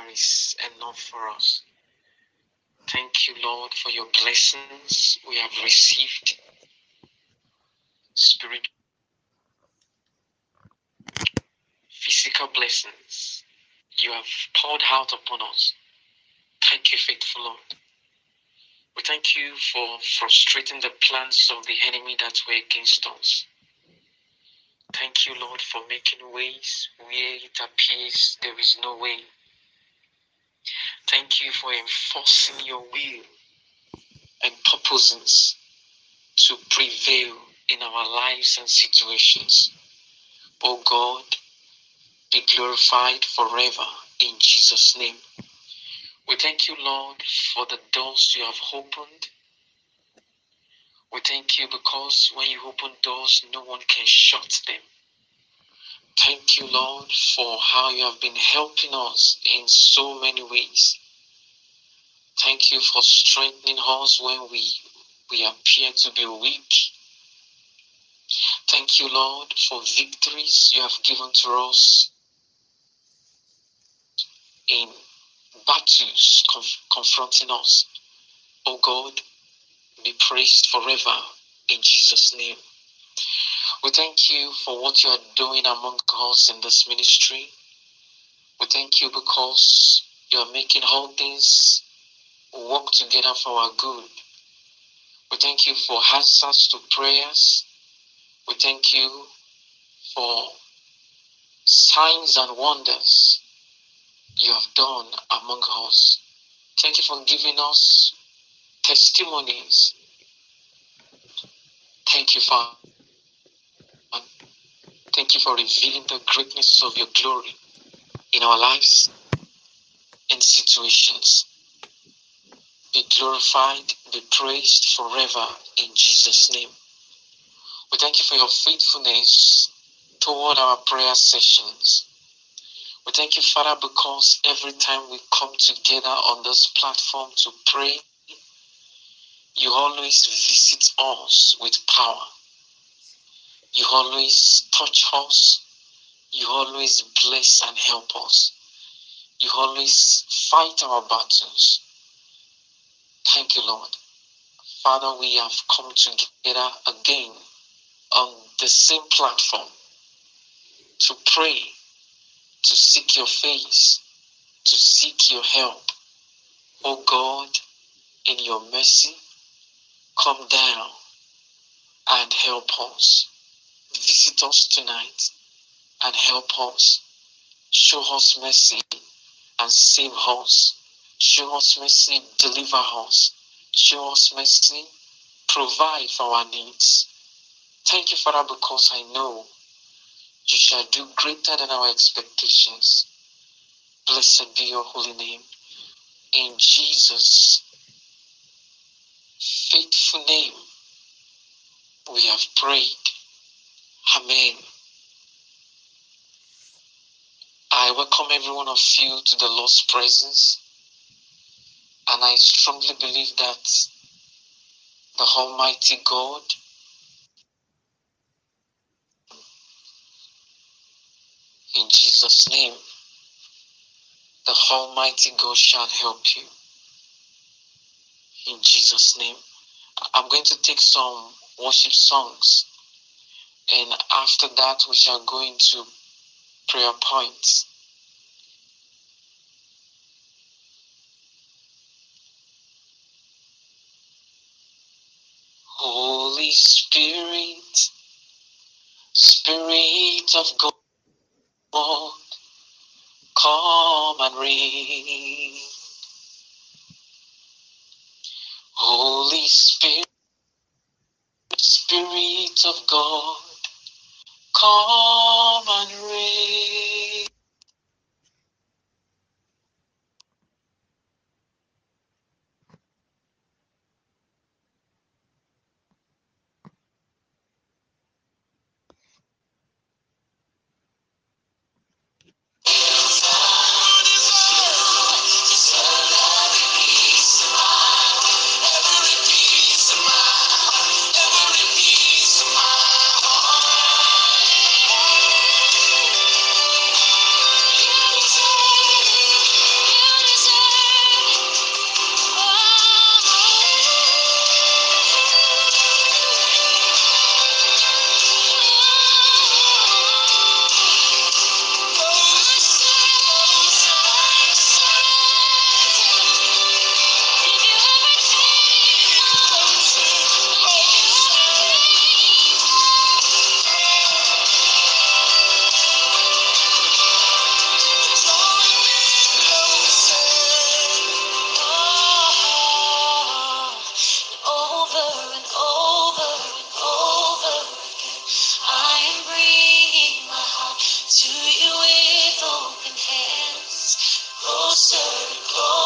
there is enough for us. Thank you, Lord, for your blessings we have received. Spirit, physical blessings you have poured out upon us. Thank you, faithful Lord. We thank you for frustrating the plans of the enemy that were against us. Thank you, Lord, for making ways where it appears there is no way. Thank you for enforcing your will and purposes to prevail in our lives and situations. Oh God, be glorified forever in Jesus' name. We thank you, Lord, for the doors you have opened. We thank you because when you open doors, no one can shut them. Thank you, Lord, for how you have been helping us in so many ways. Thank you for strengthening us when we appear to be weak. Thank you, Lord, for victories you have given to us in battles confronting us. Oh God, be praised forever in Jesus' name. We thank you for what you are doing among us in this ministry. We thank you because you are making all things work together for our good. We thank you for answers to prayers. We thank you for signs and wonders you have done among us. Thank you for giving us testimonies. Thank you for revealing the greatness of your glory in our lives and situations. Be glorified, be praised forever in Jesus' name. We thank you for your faithfulness toward our prayer sessions. We thank you, Father, because every time we come together on this platform to pray, you always visit us with power. You always touch us. You always bless and help us. You always fight our battles. Thank you, Lord. Father, we have come together again on the same platform to pray, to seek your face, to seek your help. Oh God, in your mercy, come down and help us. Visit us tonight and help us. Show us mercy and save us. Show us mercy, deliver us. Show us mercy, provide for our needs. Thank you, Father, because I know you shall do greater than our expectations. Blessed be your holy name. In Jesus' faithful name, we have prayed. Amen. I welcome every one of you to the Lord's presence, and I strongly believe that the Almighty God in Jesus' name, the Almighty God shall help you. In Jesus' name. I'm going to take some worship songs, and after that we shall go into prayer points. Holy Spirit, Spirit of God, come and reign. Holy Spirit, Spirit of God, come and reign.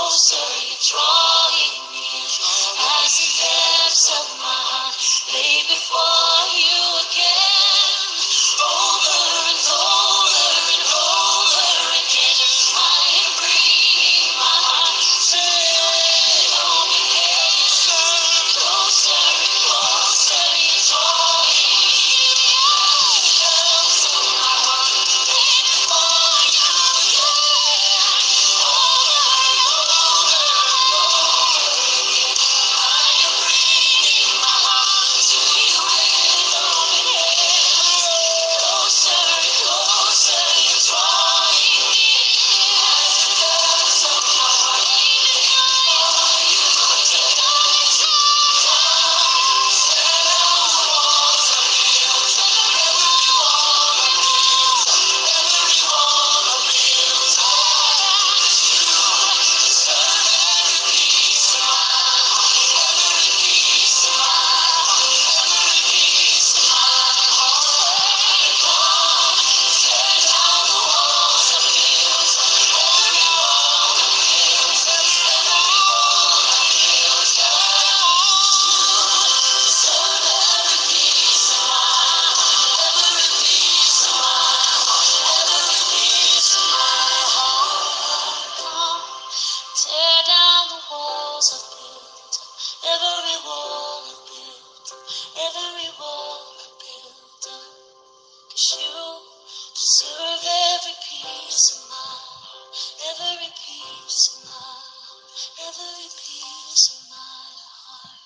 closer, you're drawing me. As the depths of my heart lay before you again. Over and over and over again, I am bringing my heart to you with open hands. Closer and closer, you're drawing me. Depths of my heart lay before you again. Over and over and over again, I am bringing my heart to you with open hands. Closer and closer, you're drawing me. As the depths of my heart lay before you again. Tear down the walls I built, every wall I built, every wall I built. You deserve every piece of my heart, every piece of my heart, every piece of my heart. Tear down the walls I built, every wall I built, every wall I built. You deserve every piece of my heart, every piece of my heart, every piece of my heart. Tear down the walls I've built, every wall I've built, every wall I've built. 'Cause you deserve every piece of my heart, every piece of my heart, every piece of my heart.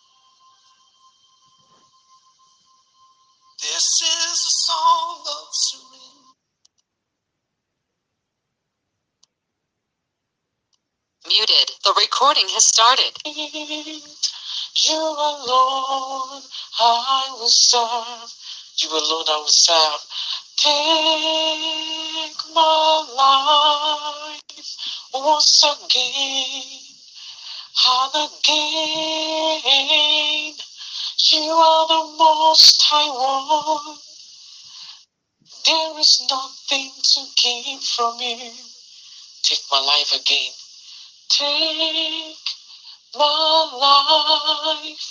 This is a song of surrender. Muted. The recording has started. You alone I will serve. You alone I will serve. Take my life once again and again. You are the most high one. There is nothing to gain from you. Take my life again. Take my life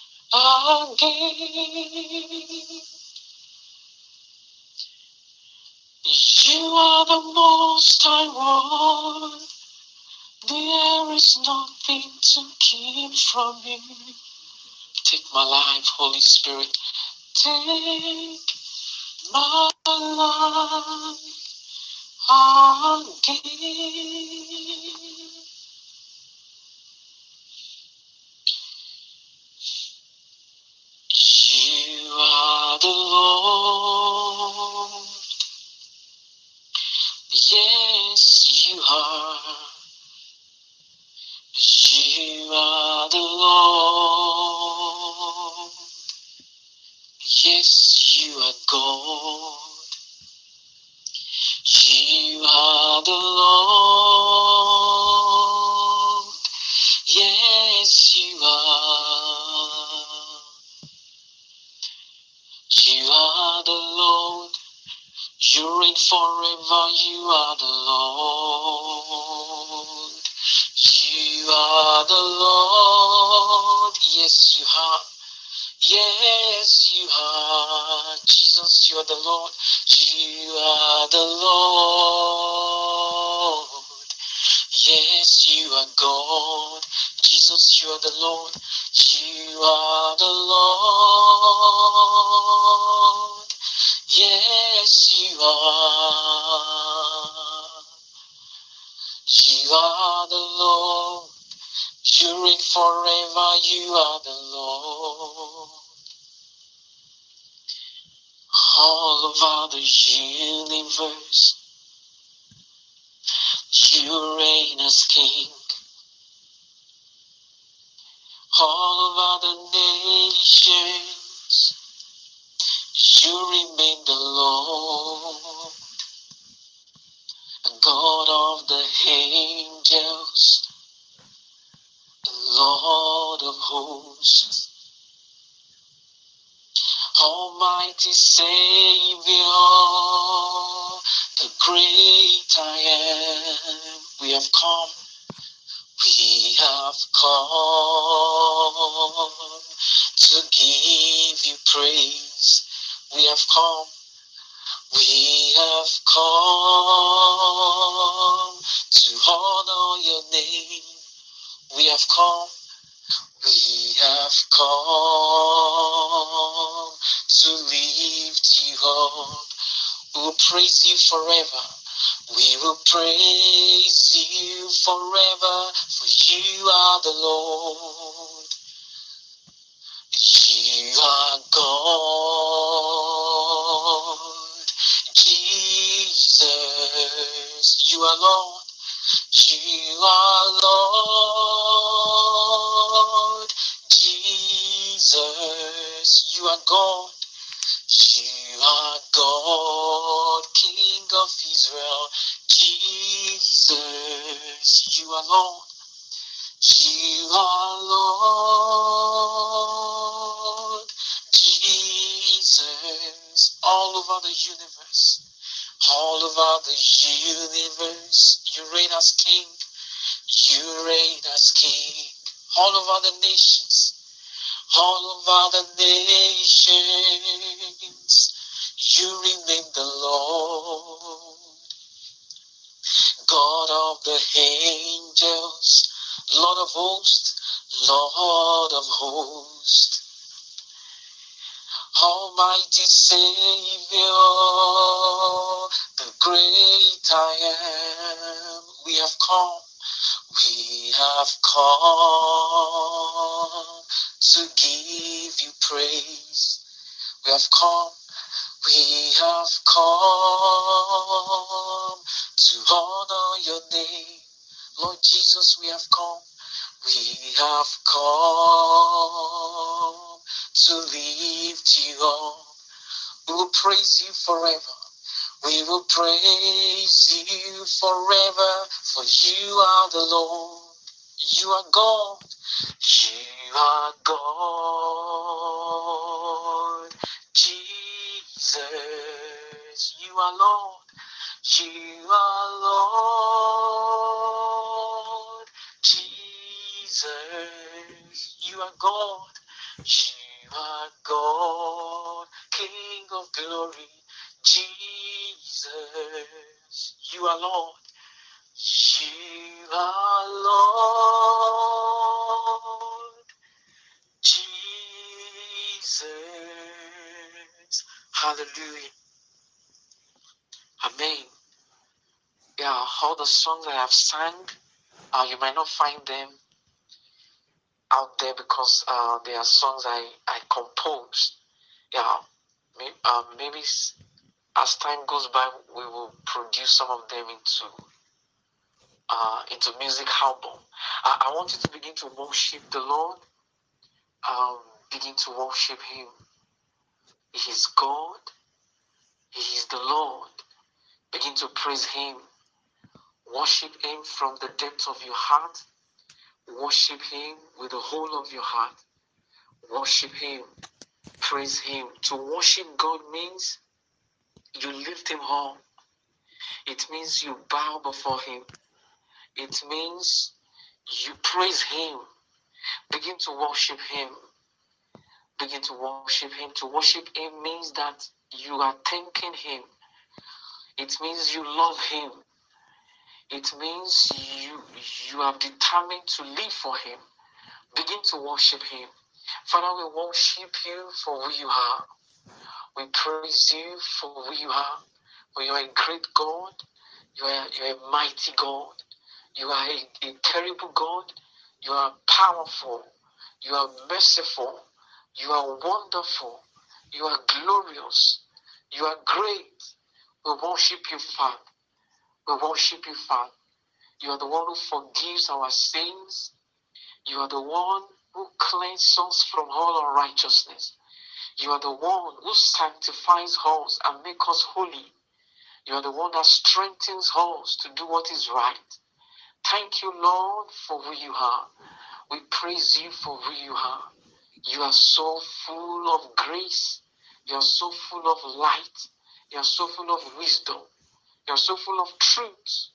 again. You are the most high one. There is nothing to keep from you. Take my life, Holy Spirit. Take my life again. You are the Lord. Yes, you are. You are the Lord. Yes, you are God. You are the Lord. Yes, you are. You are the Lord. You reign forever. You are the Lord. You are the Lord. Yes, you are. Yes, you are. Jesus, you are the Lord. You are the Lord. Yes, you are God. Jesus, you are the Lord. You are the Lord. Yes, you are. You are the Lord. You reign forever. You are the Lord. All over the universe, you reign as King. All over the nations, you remain the Lord. God of the angels, the Lord of hosts, Almighty Savior, the great I am. We have come We have come to give you praise. We have come. We have come to honor your name. We have come. We have come to lift you up. We will praise you forever. We will praise you forever, for you are the Lord. You are God. Jesus, you are Lord. You are Lord. Jesus, you are God. You are God, King of Israel. Jesus, you are Lord. You are Lord. Jesus, all over the universe. All over the universe. You reign as King. You reign as King. All over the nations. All over the nations, you remain the Lord, God of the angels, Lord of hosts, Lord of hosts, Almighty Savior, the great I am. We have come to give you praise. We have come to honor your name. Lord Jesus, we have come to lift you up. We will praise you forever. We will praise you forever, for you are the Lord. You are God. You are God. Jesus, you are Lord. You are Lord. Jesus, you are God. You are God, King of glory. Jesus, you are Lord. You are Lord. Jesus. Hallelujah. Amen. Yeah, all the songs I have sang, you might not find them out there because they are songs I composed. Yeah, maybe as time goes by, we will produce some of them into music album. I want you to begin to worship the Lord. Begin to worship Him. He is God. He is the Lord. Begin to praise Him. Worship Him from the depth of your heart. Worship Him with the whole of your heart. Worship Him. Praise Him. To worship God means you lift Him up. It means you bow before Him. It means you praise Him. Begin to worship Him. Begin to worship Him. To worship Him means that you are thanking Him. It means you love Him. It means you have determined to live for Him. Begin to worship Him. Father, we worship you for who you are. We praise you for who you are. For you are a great God. You are a mighty God. You are a terrible God. You are powerful. You are merciful. You are wonderful. You are glorious. You are great. We worship you, Father. We worship you, Father. You are the one who forgives our sins. You are the one who cleanses us from all unrighteousness. You are the one who sanctifies us and makes us holy. You are the one that strengthens us to do what is right. Thank you, Lord, for who you are. We praise you for who you are. You are so full of grace. You are so full of light. You are so full of wisdom. You are so full of truth.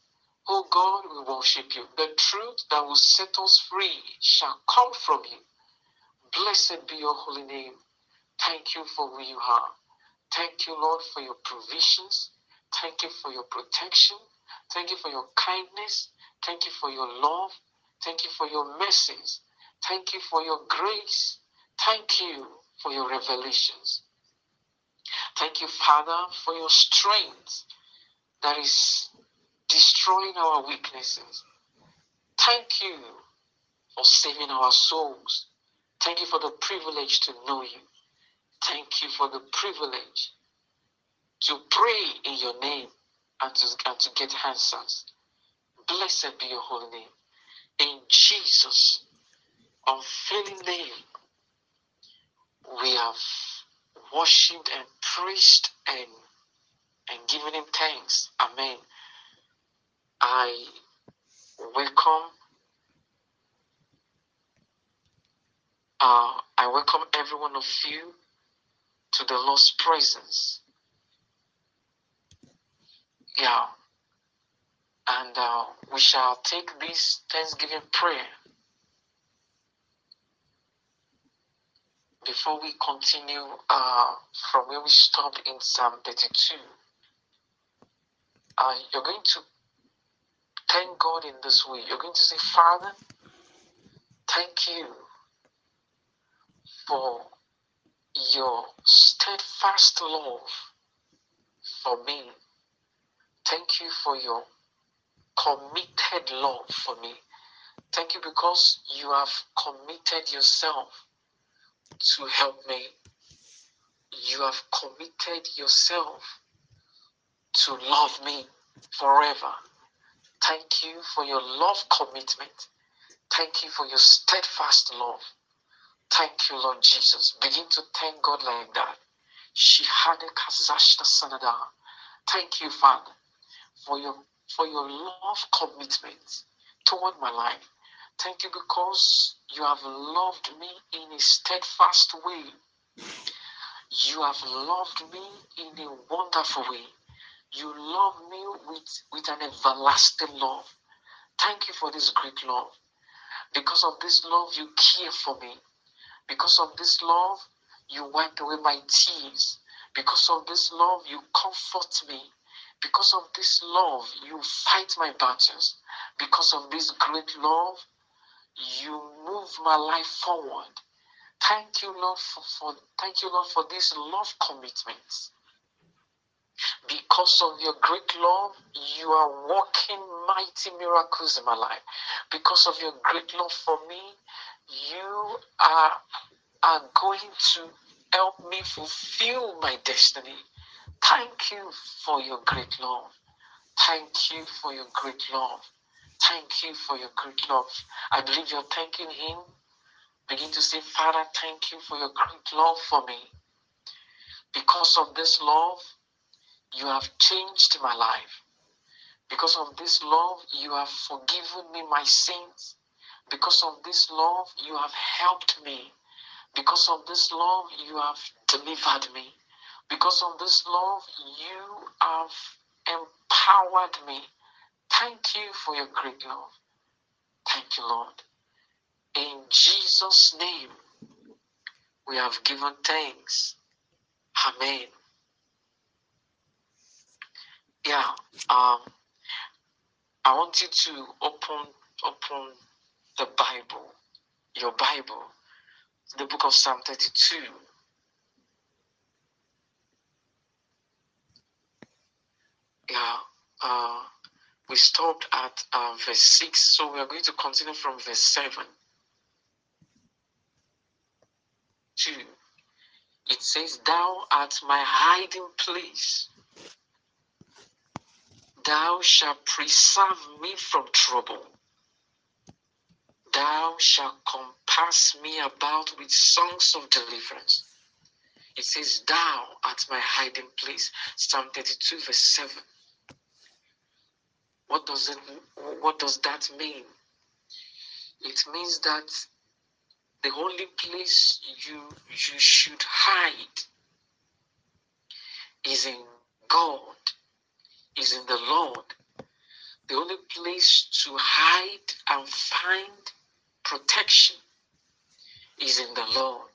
O God, we worship you. The truth that will set us free shall come from you. Blessed be your holy name. Thank you for who you are. Thank you, Lord, for your provisions. Thank you for your protection. Thank you for your kindness. Thank you for your love. Thank you for your mercies. Thank you for your grace. Thank you for your revelations. Thank you, Father, for your strength that is destroying our weaknesses. Thank you for saving our souls. Thank you for the privilege to know you. Thank you for the privilege to pray in your name and to get answers. Blessed be your holy name. In Jesus' unfailing name, we have worshipped and praised and given him thanks. Amen. I welcome every one of you to the Lord's presence. Yeah. And we shall take this Thanksgiving prayer before we continue from where we stopped in Psalm 32. You're going to thank God in this way. You're going to say, Father, thank you for your steadfast love for me. Thank you for your committed love for me. Thank you because you have committed yourself to help me. You have committed yourself to love me forever. Thank you for your love commitment. Thank you for your steadfast love. Thank you, Lord Jesus. Begin to thank God like that. Shihade Kazashta Sanada. Thank you, Father, for your love commitment toward my life. Thank you because you have loved me in a steadfast way. You have loved me in a wonderful way. You love me with an everlasting love. Thank you for this great love. Because of this love, you care for me. Because of this love, you wipe away my tears. Because of this love, you comfort me. Because of this love, you fight my battles. Because of this great love, you move my life forward. Thank you, Lord, for this love commitment. Because of your great love, you are working mighty miracles in my life. Because of your great love for me, you are going to help me fulfill my destiny. Thank you for your great love. Thank you for your great love. Thank you for your great love. I believe you're thanking him. Begin to say, Father, thank you for your great love for me. Because of this love, you have changed my life. Because of this love, you have forgiven me my sins. Because of this love, you have helped me. Because of this love, you have delivered me. Because of this love, you have empowered me. Thank you for your great love. Thank you, Lord. In Jesus' name, we have given thanks. Amen. Yeah. I want you to open the Bible, your Bible, the book of Psalm 32. Yeah. We stopped at verse 6, so we are going to continue from verse 7 to, it says, Thou art my hiding place. Thou shalt preserve me from trouble. Thou shalt compass me about with songs of deliverance. It says, Thou art my hiding place. Psalm 32, verse 7. What does that mean? It means that the only place you should hide is in God, is in the Lord. The only place to hide and find protection is in the Lord.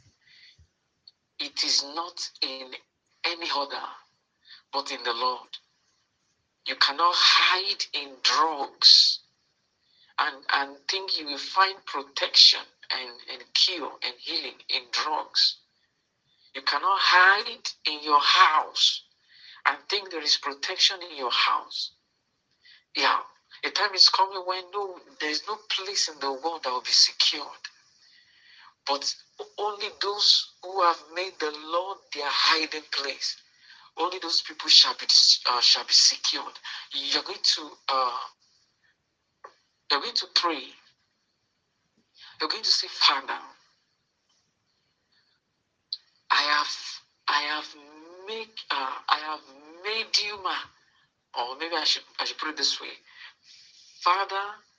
It is not in any other, but in the Lord. You cannot hide in drugs and think you will find protection and cure and healing in drugs. You cannot hide in your house and think there is protection in your house. Yeah, a time is coming when there's no place in the world that will be secured. But only those who have made the Lord their hiding place, only those people shall be secured. You're going to pray. You're going to say, Father, I have made you my, or maybe I should put it this way, Father,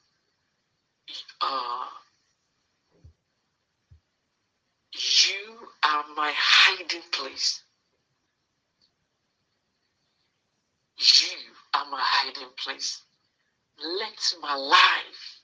you are my hiding place. You are my hiding place. Let my life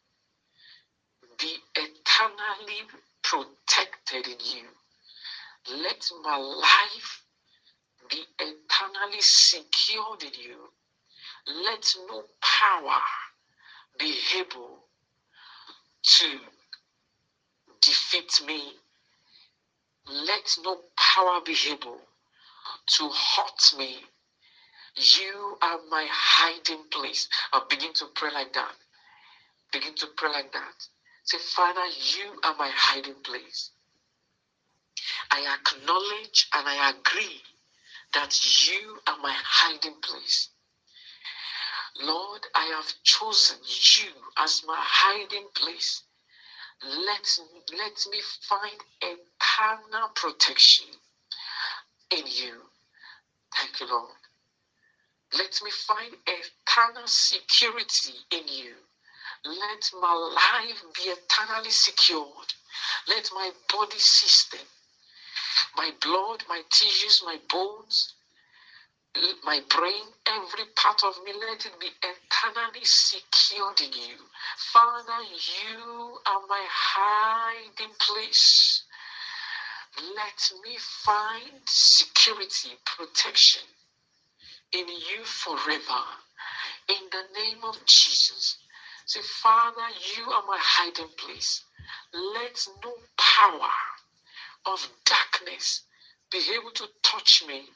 be eternally protected in you. Let my life be eternally secured in you. Let no power be able to defeat me. Let no power be able to hurt me. You are my hiding place. Begin to pray like that. Begin to pray like that. Say, Father, you are my hiding place. I acknowledge and I agree that you are my hiding place. Lord, I have chosen you as my hiding place. Let me find eternal protection in you. Thank you, Lord. Let me find eternal security in you. Let my life be eternally secured. Let my body system, my blood, my tissues, my bones, my brain, every part of me, let it be eternally secured in you. Father, you are my hiding place. Let me find security, protection in you forever. In the name of Jesus. Say, Father, you are my hiding place. Let no power of darkness be able to touch me.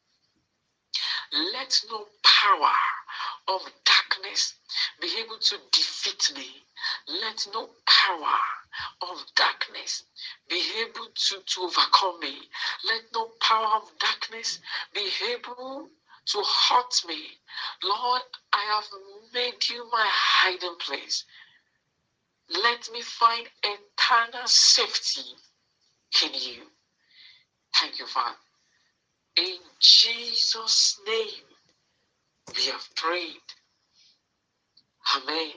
Let no power of darkness be able to defeat me. Let no power of darkness be able to overcome me. Let no power of darkness be able to hurt me. Lord, I have made you my hiding place. Let me find eternal safety in you. Thank you, Father. In Jesus' name, we have prayed. Amen.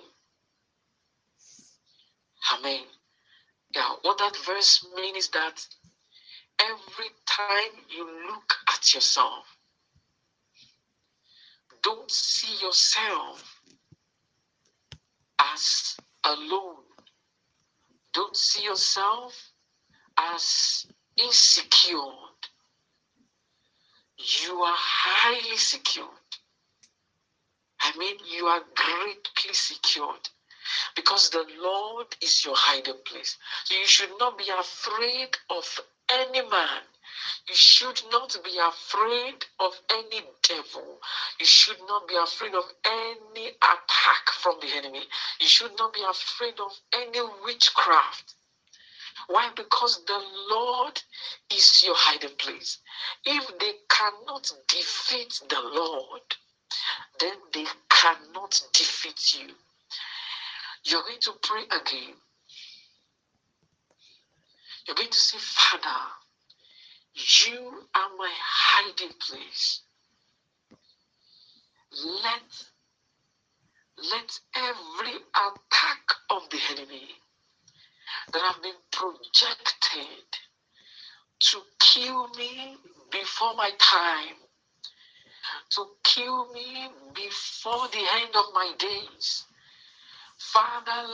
Amen. Yeah, what that verse means is that every time you look at yourself, don't see yourself as alone. Don't see yourself as insecure. You are highly secured. I mean, you are greatly secured because the Lord is your hiding place. So you should not be afraid of any man. You should not be afraid of any devil. You should not be afraid of any attack from the enemy. You should not be afraid of any witchcraft. Why? Because the Lord is your hiding place. If they cannot defeat the Lord, then they cannot defeat you. You're going to pray again. You're going to say, Father, you are my hiding place. Let every attack of the enemy that have been projected to kill me before my time, to kill me before the end of my days. Father,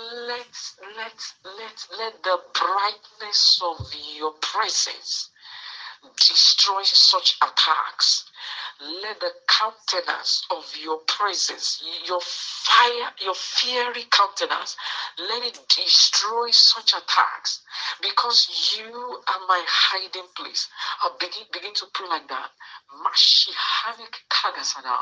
let the brightness of your presence destroy such attacks. Let the countenance of your presence, your fire, your fiery countenance, let it destroy such attacks, because you are my hiding place. I'll begin to pray like that. Mashihanik Kagasana.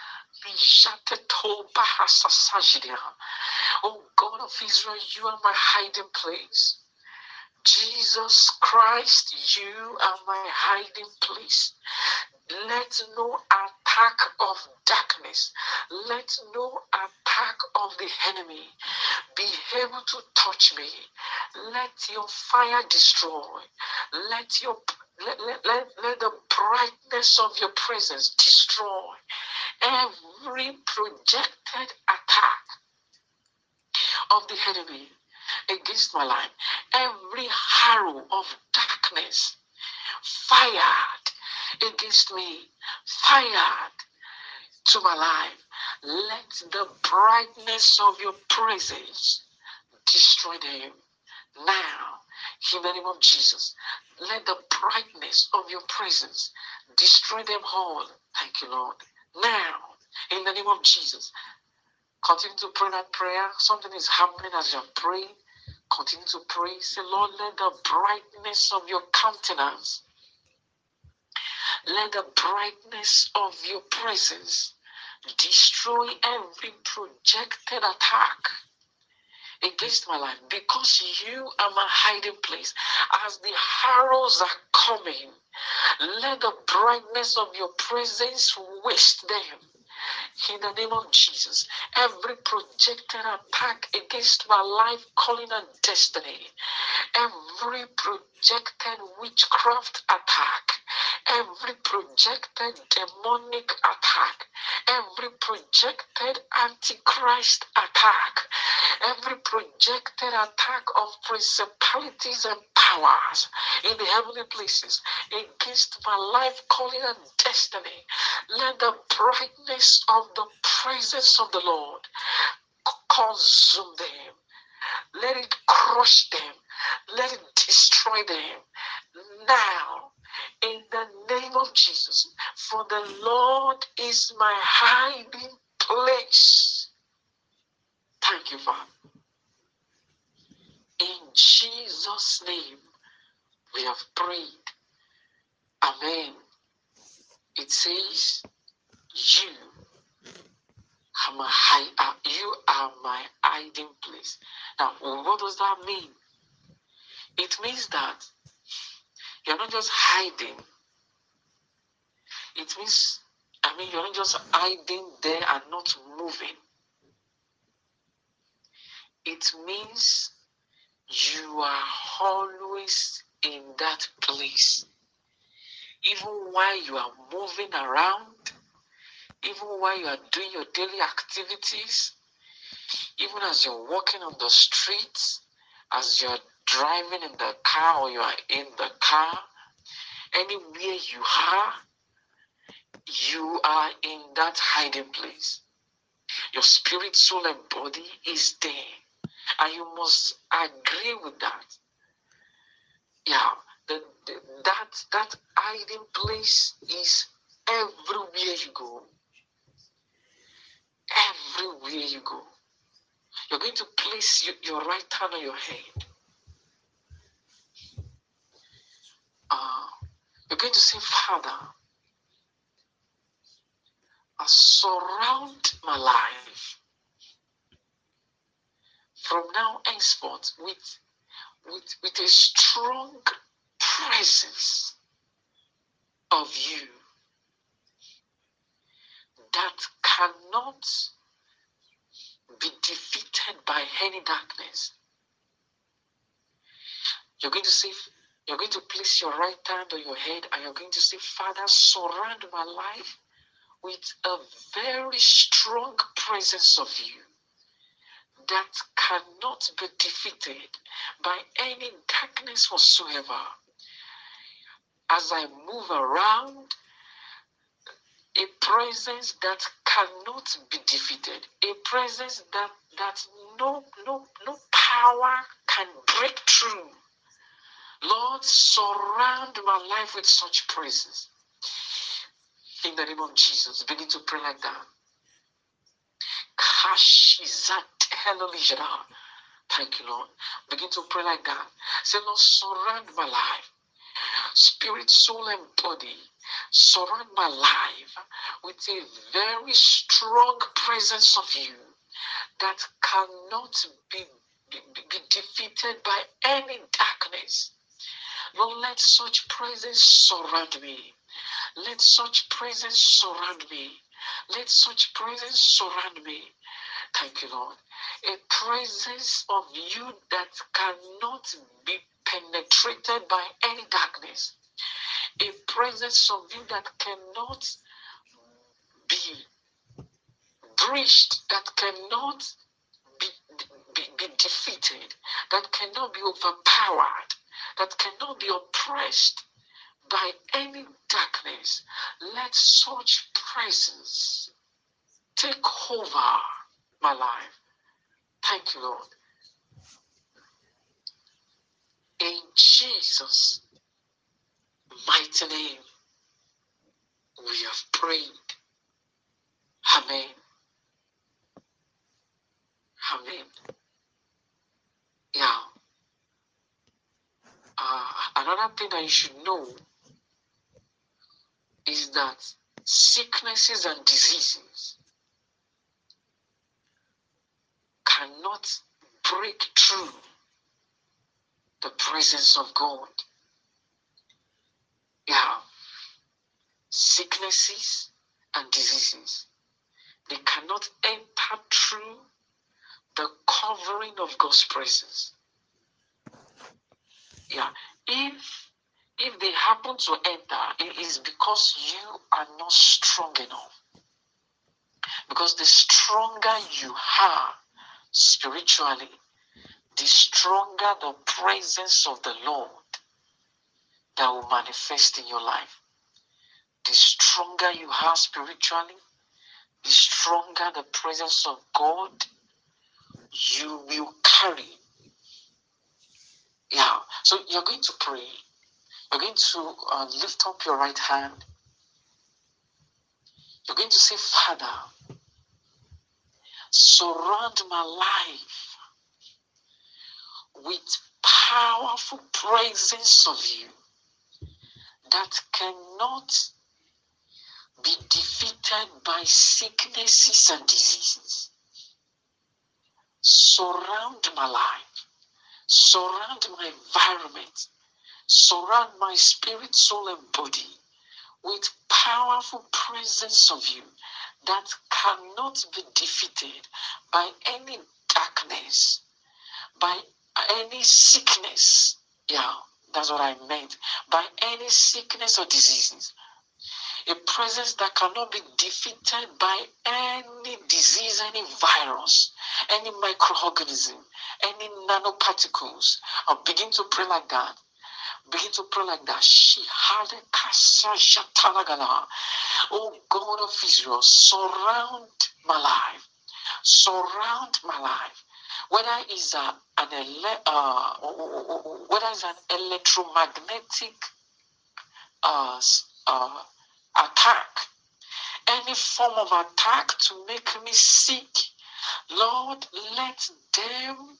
Oh God of Israel, you are my hiding place. Jesus Christ, you are my hiding place. Let no attack of darkness, let no attack of the enemy be able to touch me. Let your fire destroy. Let the brightness of your presence destroy every projected attack of the enemy against my life. Every arrow of darkness fired against me, fired to my life. Let the brightness of your presence destroy them now, in the name of Jesus. Let the brightness of your presence destroy them all. Thank you, Lord. Now, in the name of Jesus. Continue to pray that prayer. Something is happening as you're praying. Continue to pray. Say, Lord, let the brightness of your countenance, let the brightness of your presence destroy every projected attack against my life, because you are my hiding place. As the arrows are coming, let the brightness of your presence waste them. In the name of Jesus, every projected attack against my life, calling, and destiny, every projected witchcraft attack, every projected demonic attack, every projected antichrist attack, every projected attack of principalities and powers in the heavenly places against my life, calling, and destiny, let the brightness of the presence of the Lord consume them. Let it crush them. Let it destroy them now, in the name of Jesus. For the Lord is my hiding place. Thank you, Father. In Jesus' name we have prayed. Amen. It says, you you are my hiding place. Now, what does that mean? It means that you're not just hiding. It means, you're not just hiding there and not moving. It means you are always in that place. Even while you are moving around, even while you are doing your daily activities, even as you're walking on the streets, as you're driving in the car or you are in the car, anywhere you are in that hiding place. Your spirit, soul, and body is there. And you must agree with that. Yeah, that hiding place is everywhere you go. Everywhere you go. You're going to place your right hand on your head. You're going to say, Father, I surround my life from now henceforth with a strong presence of you that cannot be defeated by any darkness. You're going to place your right hand on your head and you're going to say, Father, surround my life with a very strong presence of you that cannot be defeated by any darkness whatsoever. As I move around, a presence that cannot be defeated, a presence that no power can break through. Lord, surround my life with such presence. In the name of Jesus, begin to pray like that. Thank you, Lord. Begin to pray like that. Say, Lord, surround my life, spirit, soul, and body. Surround my life with a very strong presence of you that cannot be defeated by any darkness. Lord, let such presence surround me. Let such presence surround me. Let such presence surround me. Thank you, Lord. A presence of you that cannot be penetrated by any darkness. A presence of you that cannot be breached, that cannot be defeated, that cannot be overpowered, that cannot be oppressed by any darkness. Let such presence take over my life. Thank you, Lord. In Jesus' mighty name, we have prayed. Amen. Amen. Yeah. Another thing that you should know is that sicknesses and diseases cannot break through the presence of God. Yeah. Sicknesses and diseases, they cannot enter through the covering of God's presence. Yeah. If they happen to enter, it is because you are not strong enough. Because the stronger you are spiritually, the stronger the presence of the Lord that will manifest in your life. The stronger you are spiritually, the stronger the presence of God you will carry. Yeah. So you're going to pray. You're going to lift up your right hand. You're going to say, Father, surround my life with powerful presence of you that cannot be defeated by sicknesses and diseases. Surround my life. Surround my environment. Surround my spirit, soul, and body with powerful presence of you that cannot be defeated by any darkness, by any sickness. Yeah, that's what I meant. By any sickness or diseases. A presence that cannot be defeated by any disease, any virus, any microorganism, any nanoparticles. I'll begin to pray like that. Begin to pray like that. Oh God of Israel, surround my life. Surround my life. Whether it's whether it's an electromagnetic attack, any form of attack to make me sick, Lord, let them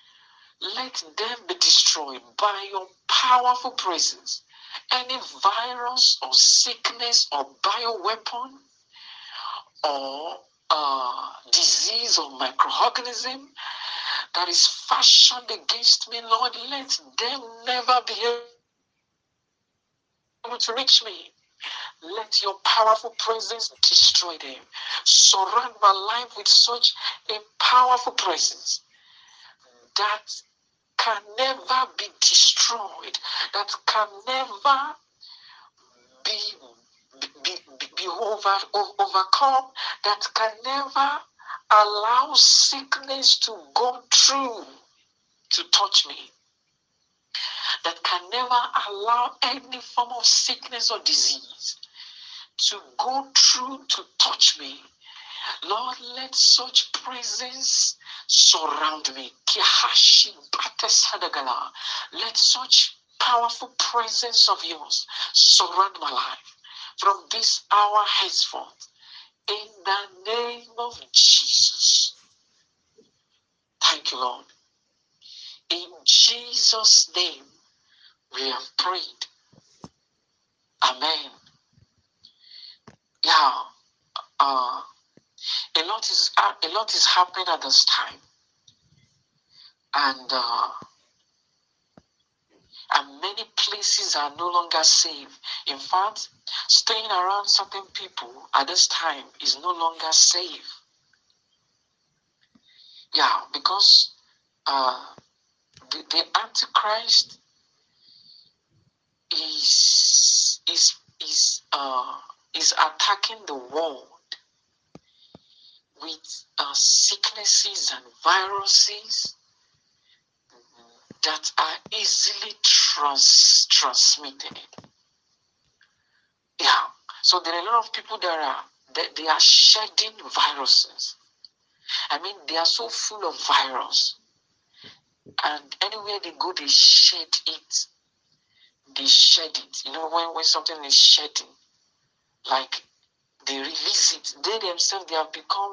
be destroyed by your powerful presence. Any virus or sickness or bioweapon or disease or microorganism that is fashioned against me, Lord, let them never be able to reach me. Let your powerful presence destroy them. Surround my life with such a powerful presence that can never be destroyed, that can never be overcome, that can never allow sickness to go through to touch me, that can never allow any form of sickness or disease to go through to touch me. Lord, let such presence surround me. Let such powerful presence of yours surround my life from this hour henceforth. In the name of Jesus. Thank you, Lord. In Jesus' name, we have prayed. Amen. Yeah. A lot is happening at this time, and many places are no longer safe. In fact, staying around certain people at this time is no longer safe. Yeah, because the Antichrist is attacking the world with sicknesses and viruses that are easily transmitted. Yeah, so there are a lot of people they are shedding viruses. I mean, they are so full of virus, and anywhere they go, they shed it. They shed it. You know, when something is shedding, like they release it. They themselves, they have become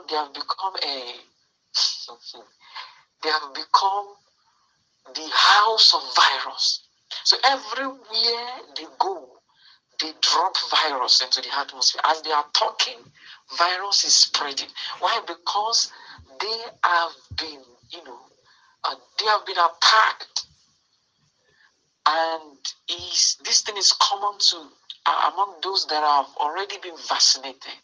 they have become the house of virus. So everywhere they go, they drop virus into the atmosphere. As they are talking, virus is spreading. Why? Because they have been, they have been attacked, and this thing is common to among those that have already been vaccinated.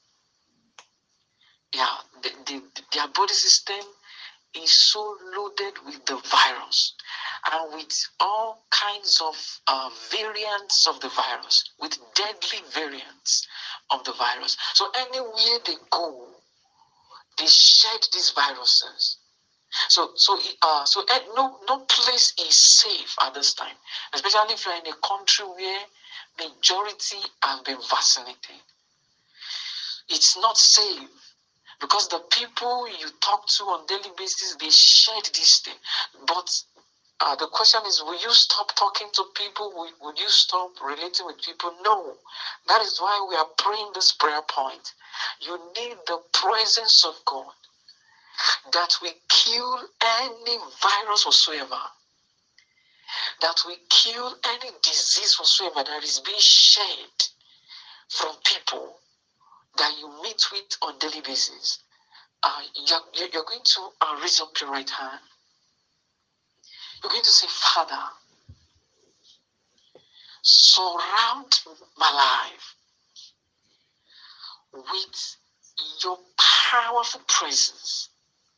Yeah, their body system is so loaded with the virus and with all kinds of variants of the virus, with deadly variants of the virus. So anywhere they go, they shed these viruses. So no place is safe at this time, especially if you're in a country where majority have been vaccinated. It's not safe. Because the people you talk to on daily basis, they shed this thing. But the question is, will you stop talking to people? Will you stop relating with people? No. That is why we are praying this prayer point. You need the presence of God that will kill any virus whatsoever, that will kill any disease whatsoever that is being shed from people that you meet with on daily basis. You're going to raise up your right hand. You're going to say, Father, surround my life with your powerful presence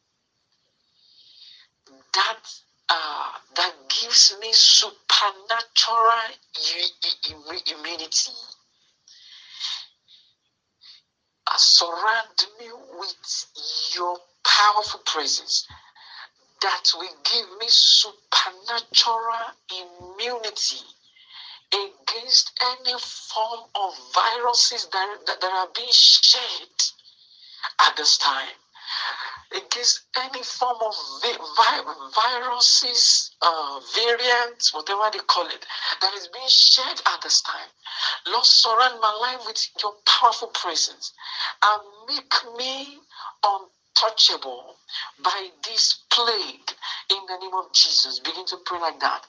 that gives me supernatural immunity. Surround me with your powerful presence that will give me supernatural immunity against any form of viruses that are being shed at this time, against any form of viruses, variants, whatever they call it, that is being shed at this time. Lord, surround my life with your powerful presence and make me untouchable by this plague in the name of Jesus. Begin to pray like that.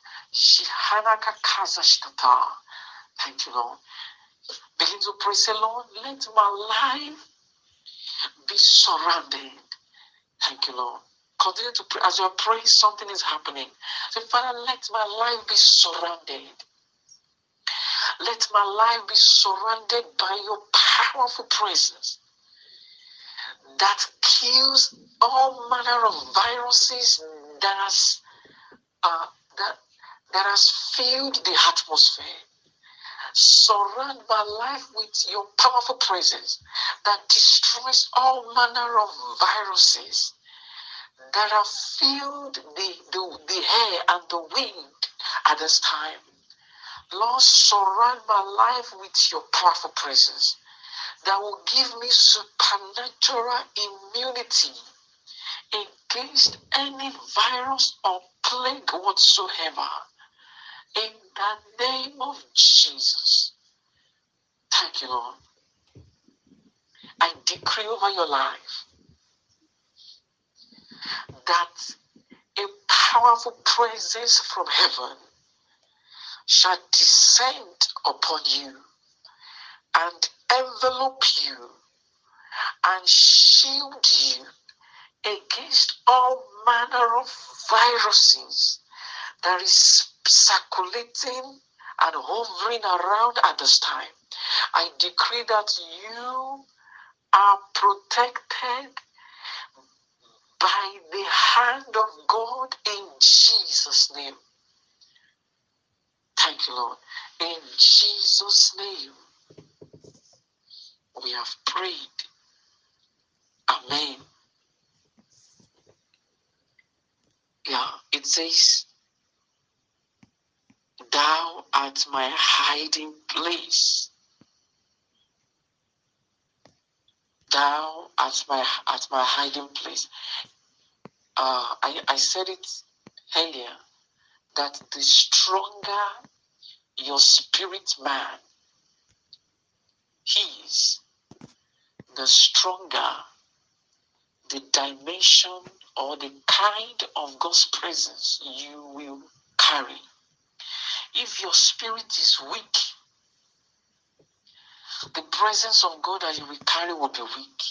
Thank you, Lord. Begin to pray, say, Lord, let my life be surrounded. Thank you, Lord. Continue to pray. As you are praying, something is happening. Say, Father, let my life be surrounded. Let my life be surrounded by your powerful presence that kills all manner of viruses that has filled the atmosphere. Surround my life with your powerful presence that destroys all manner of viruses that have filled the air and the wind at this time. Lord, surround my life with your powerful presence that will give me supernatural immunity against any virus or plague whatsoever. In the name of Jesus. Thank you, Lord. I decree over your life that a powerful presence from heaven shall descend upon you and envelop you and shield you against all manner of viruses that is circulating and hovering around at this time. I decree that you are protected by the hand of God in Jesus' name. Thank you, Lord. In Jesus' name, we have prayed. Amen. Yeah, it says, thou art my hiding place. Thou art my hiding place. I said it earlier that the stronger your spirit man is, the stronger the dimension or the kind of God's presence you will carry. If your spirit is weak, the presence of God that you will carry will be weak.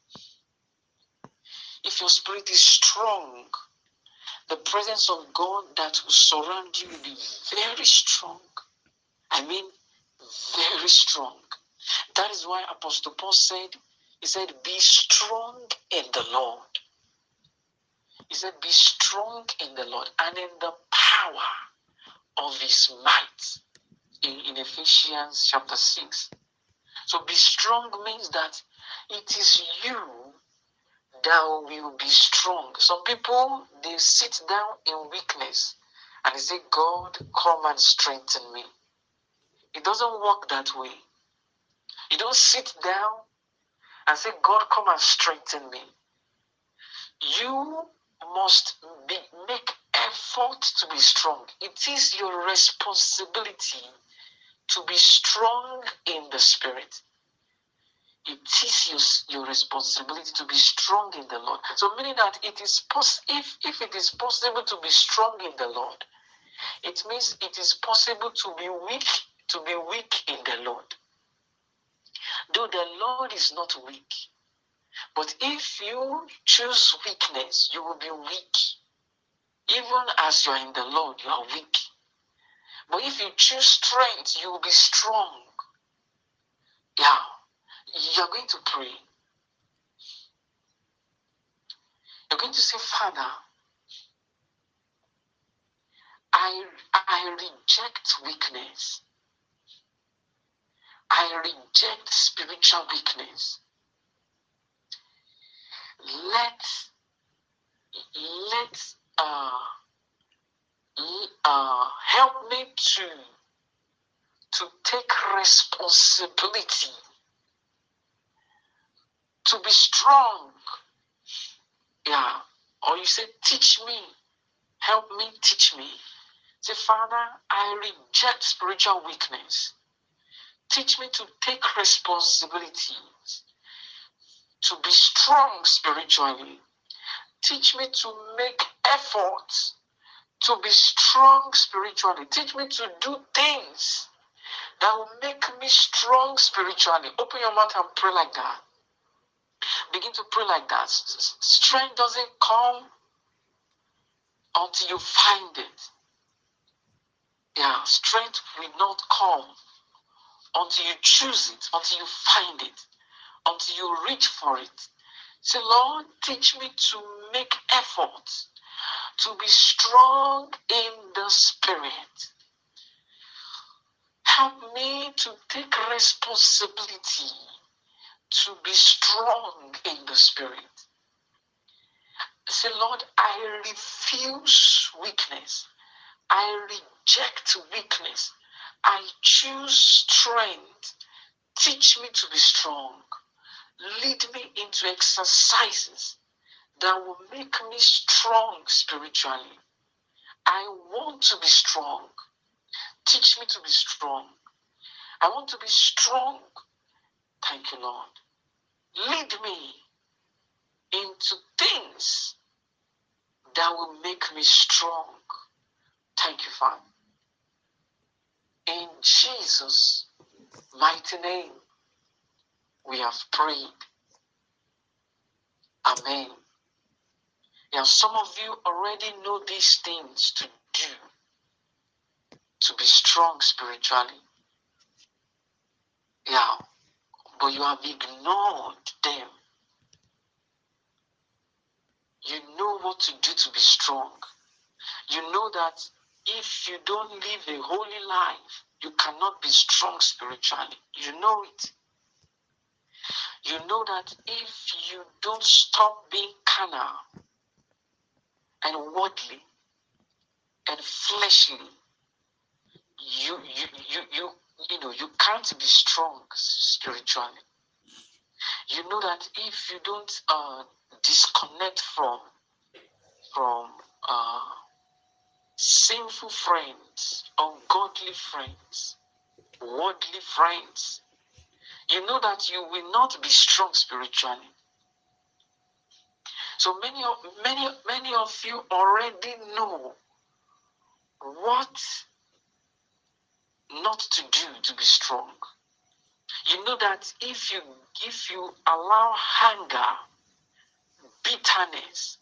If your spirit is strong, the presence of God that will surround you will be very strong. I mean, very strong. That is why Apostle Paul said, he said, be strong in the Lord. He said, be strong in the Lord and in the power of his might. In Ephesians chapter 6. So be strong means that it is you that will be strong. Some people, they sit down in weakness and they say, God, come and strengthen me. It doesn't work that way. You don't sit down and say, God, come and strengthen me. You must make effort to be strong. It is your responsibility to be strong in the spirit. It is your responsibility to be strong in the Lord. So meaning that it is if it is possible to be strong in the Lord, it means it is possible to be weak in the Lord. Though the Lord is not weak, but if you choose weakness, you will be weak. Even as you are in the Lord, you are weak. But if you choose strength, you will be strong. Yeah. You're going to pray. You're going to say, Father, I reject weakness. I reject spiritual weakness. Let help me to take responsibility, to be strong. Yeah. Or you say, teach me, help me, teach me. Say, Father, I reject spiritual weakness. Teach me to take responsibility, to be strong spiritually. Teach me to make efforts to be strong spiritually. Teach me to do things that will make me strong spiritually. Open your mouth and pray like that. Begin to pray like that. Strength doesn't come until you find it. Yeah, strength will not come until you choose it, until you find it, until you reach for it. Say, Lord, teach me to make efforts to be strong in the spirit. Help me to take responsibility to be strong in the spirit. Say, Lord, I refuse weakness. I reject weakness. I choose strength. Teach me to be strong. Lead me into exercises that will make me strong spiritually. I want to be strong. Teach me to be strong. I want to be strong. Thank you, Lord. Lead me into things that will make me strong. Thank you, Father. In Jesus' mighty name, we have prayed. Amen. Now, some of you already know these things to do to be strong spiritually. Yeah, but you have ignored them. You know what to do to be strong. You know that if you don't live a holy life, you cannot be strong spiritually. You know it. You know that if you don't stop being carnal and worldly and fleshly, you can't be strong spiritually. You know that if you don't disconnect from uh, sinful friends, ungodly friends, worldly friends, you know that you will not be strong spiritually. So many of you already know what not to do to be strong. You know that if you allow anger, bitterness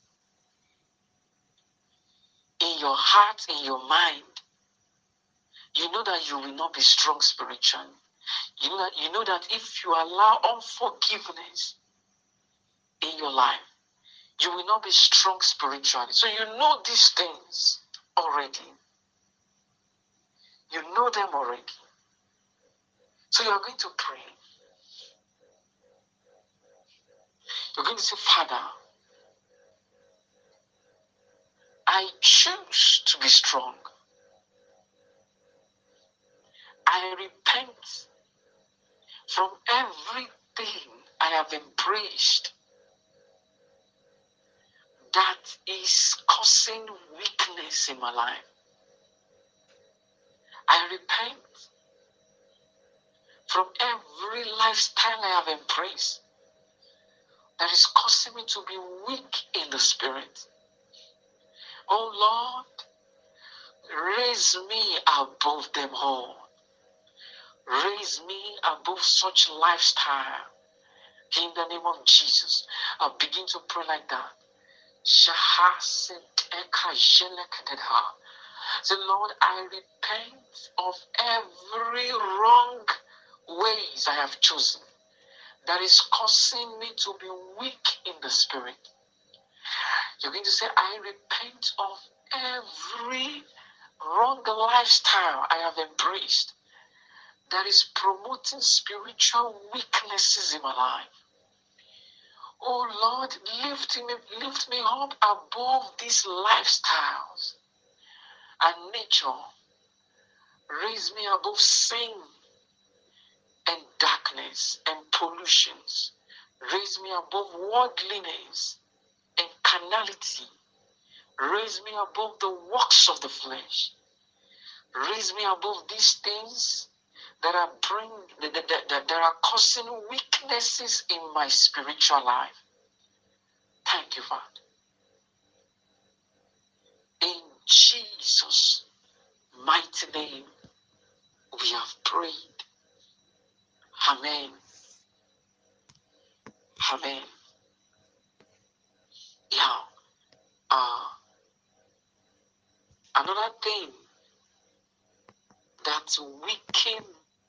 in your heart, in your mind, you know that you will not be strong spiritually. You know that if you allow unforgiveness in your life, you will not be strong spiritually. So you know these things already. You know them already. So you are going to pray. You're going to say, Father, I choose to be strong. I repent from everything I have embraced that is causing weakness in my life. I repent from every lifestyle I have embraced that is causing me to be weak in the spirit. Oh Lord, raise me above them all. Raise me above such lifestyle. In the name of Jesus, I'll begin to pray like that. Say, Lord, I repent of every wrong ways I have chosen that is causing me to be weak in the spirit. You're going to say, I repent of every wrong lifestyle I have embraced that is promoting spiritual weaknesses in my life. Oh Lord, lift me up above these lifestyles and nature. Raise me above sin and darkness and pollutions. Raise me above worldliness and carnality. Raise me above the works of the flesh. Raise me above these things that are causing weaknesses in my spiritual life. Thank you, Father. In Jesus' mighty name, we have prayed. Amen. Amen. Yeah. Another thing that weaken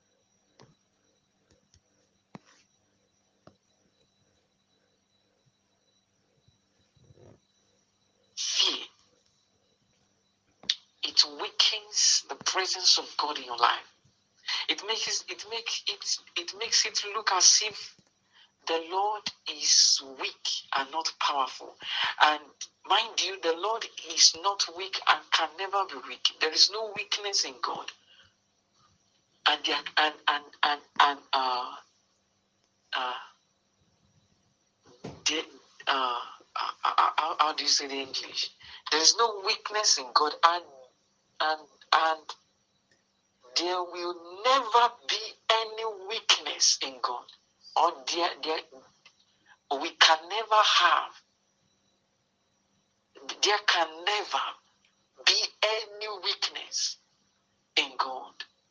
fear, it weakens the presence of God in your life. It makes it look as if the Lord is weak and not powerful. And mind you, the Lord is not weak and can never be weak. There is no weakness in God. and uh, they, how do you say the English? There is no weakness in God, and there will never be any weakness in God, or we can never have. There can never be any weakness in God.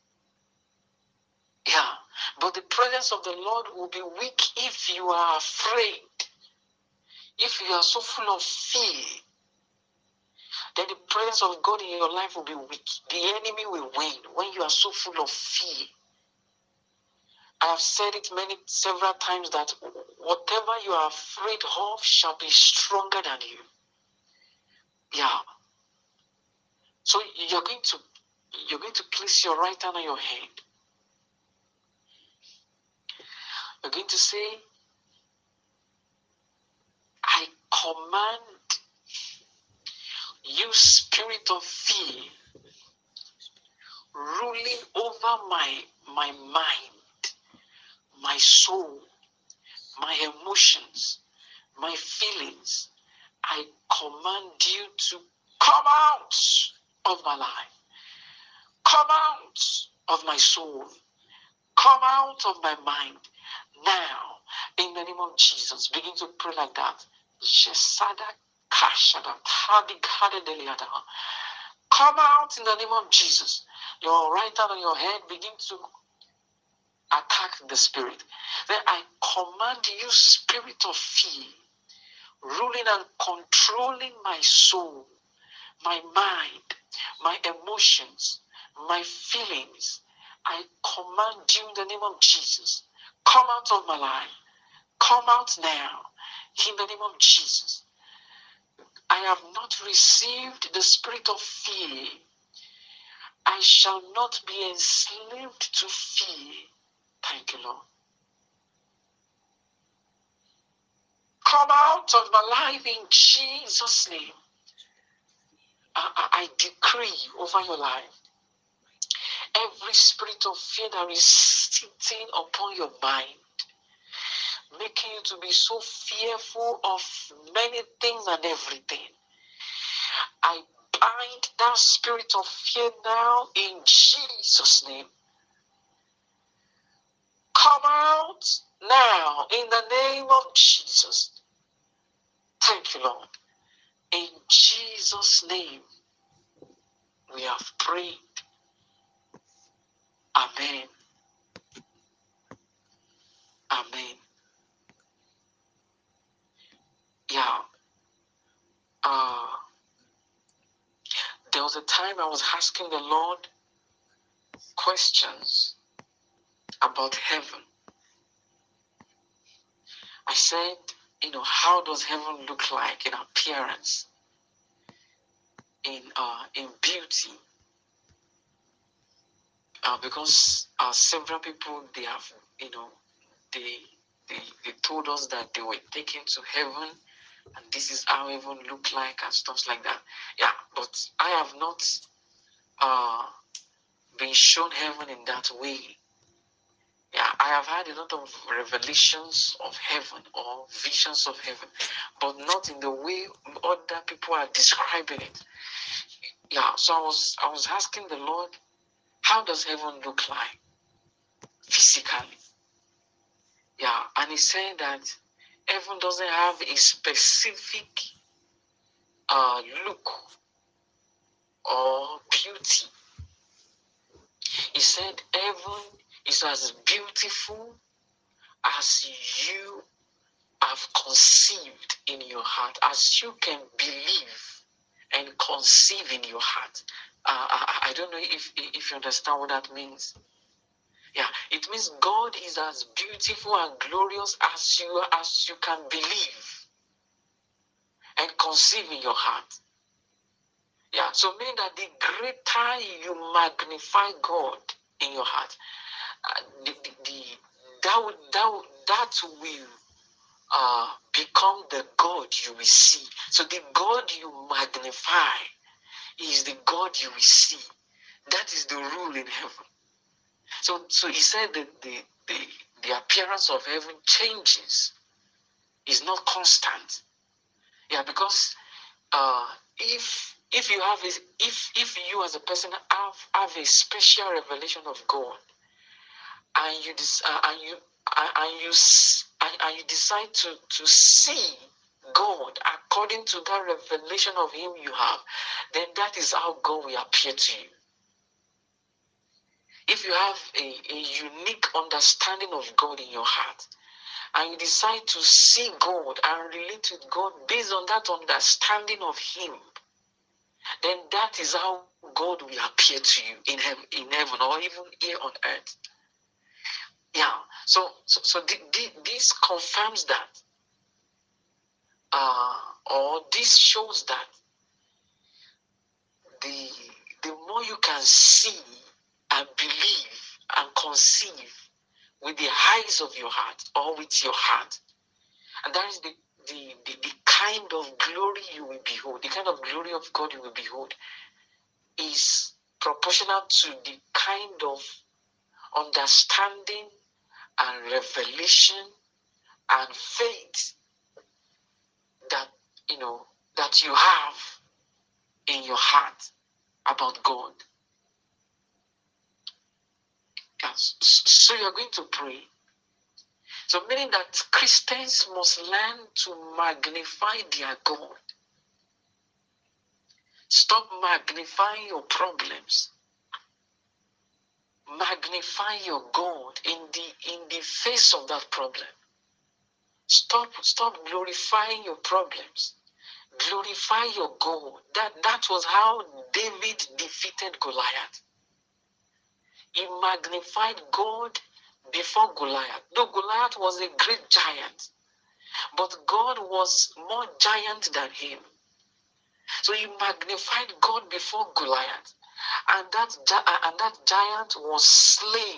Yeah, but the presence of the Lord will be weak if you are afraid. If you are so full of fear, then the presence of God in your life will be weak. The enemy will win when you are so full of fear. I have said it several times that whatever you are afraid of shall be stronger than you. Yeah. So you're going to place your right hand on your head. You're going to say, I command you, spirit of fear, ruling over my mind, my soul, my emotions, my feelings. I command you to come out of my life, come out of my soul, come out of my mind. Now, in the name of Jesus, begin to pray like that. Come out in the name of Jesus. Your right hand on your head, begin to attack the spirit. Then I command you, spirit of fear, ruling and controlling my soul, my mind, my emotions, my feelings. I command you in the name of Jesus. Come out of my life. Come out now in the name of Jesus. I have not received the spirit of fear. I shall not be enslaved to fear. Thank you, Lord. Come out of my life in Jesus' name. I decree over your life. Every spirit of fear that is sitting upon your mind, making you to be so fearful of many things and everything, I bind that spirit of fear now in Jesus' name. Come out now in the name of Jesus. Thank you, Lord. In Jesus' name, we have prayed. Amen. Amen. Yeah. There was a time I was asking the Lord questions about heaven. I said, how does heaven look like in appearance, in beauty? Because several people, they have, they told us that they were taken to heaven, and this is how heaven looked like and stuff like that. Yeah, but I have not been shown heaven in that way. Yeah, I have had a lot of revelations of heaven or visions of heaven, but not in the way other people are describing it. Yeah, so I was asking the Lord, how does heaven look like physically? Yeah, and he said that heaven doesn't have a specific look or beauty. He said heaven is as beautiful as you have conceived in your heart, as you can believe and conceive in your heart. I don't know if you understand what that means. Yeah, it means God is as beautiful and glorious as you can believe and conceive in your heart. Yeah, so meaning that the greater you magnify God in your heart, that will become the God you will see. So the God you magnify is the God you will see. That is the rule in heaven. So he said that the appearance of heaven changes, is not constant. Yeah, because if you have if you as a person have a special revelation of God, and you decide to see God according to that revelation of Him you have, then that is how God will appear to you. If you have a unique understanding of God in your heart, and you decide to see God and relate with God based on that understanding of Him, then that is how God will appear to you in heaven or even here on earth. Yeah. So this confirms that, or this shows that the more you can see and believe and conceive with the eyes of your heart or with your heart, and that is the kind of glory you will behold, the kind of glory of God you will behold, is proportional to the kind of understanding and revelation and faith that that you have in your heart about God. Yes. So you're going to pray. So meaning that Christians must learn to magnify their God. Stop magnifying your problems. Magnify your God in the face of that problem. Stop glorifying your problems. Glorify your God. That was how David defeated Goliath. He magnified God before Goliath. Though Goliath was a great giant, but God was more giant than him. So he magnified God before Goliath, and that giant was slain.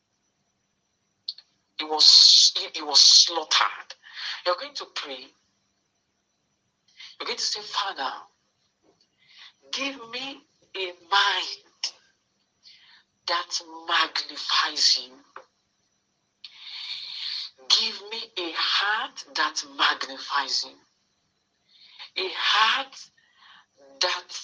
He was slaughtered. You're going to pray. You're going to say, Father, give me a mind that magnifies you. Give me a heart that magnifies you. A heart that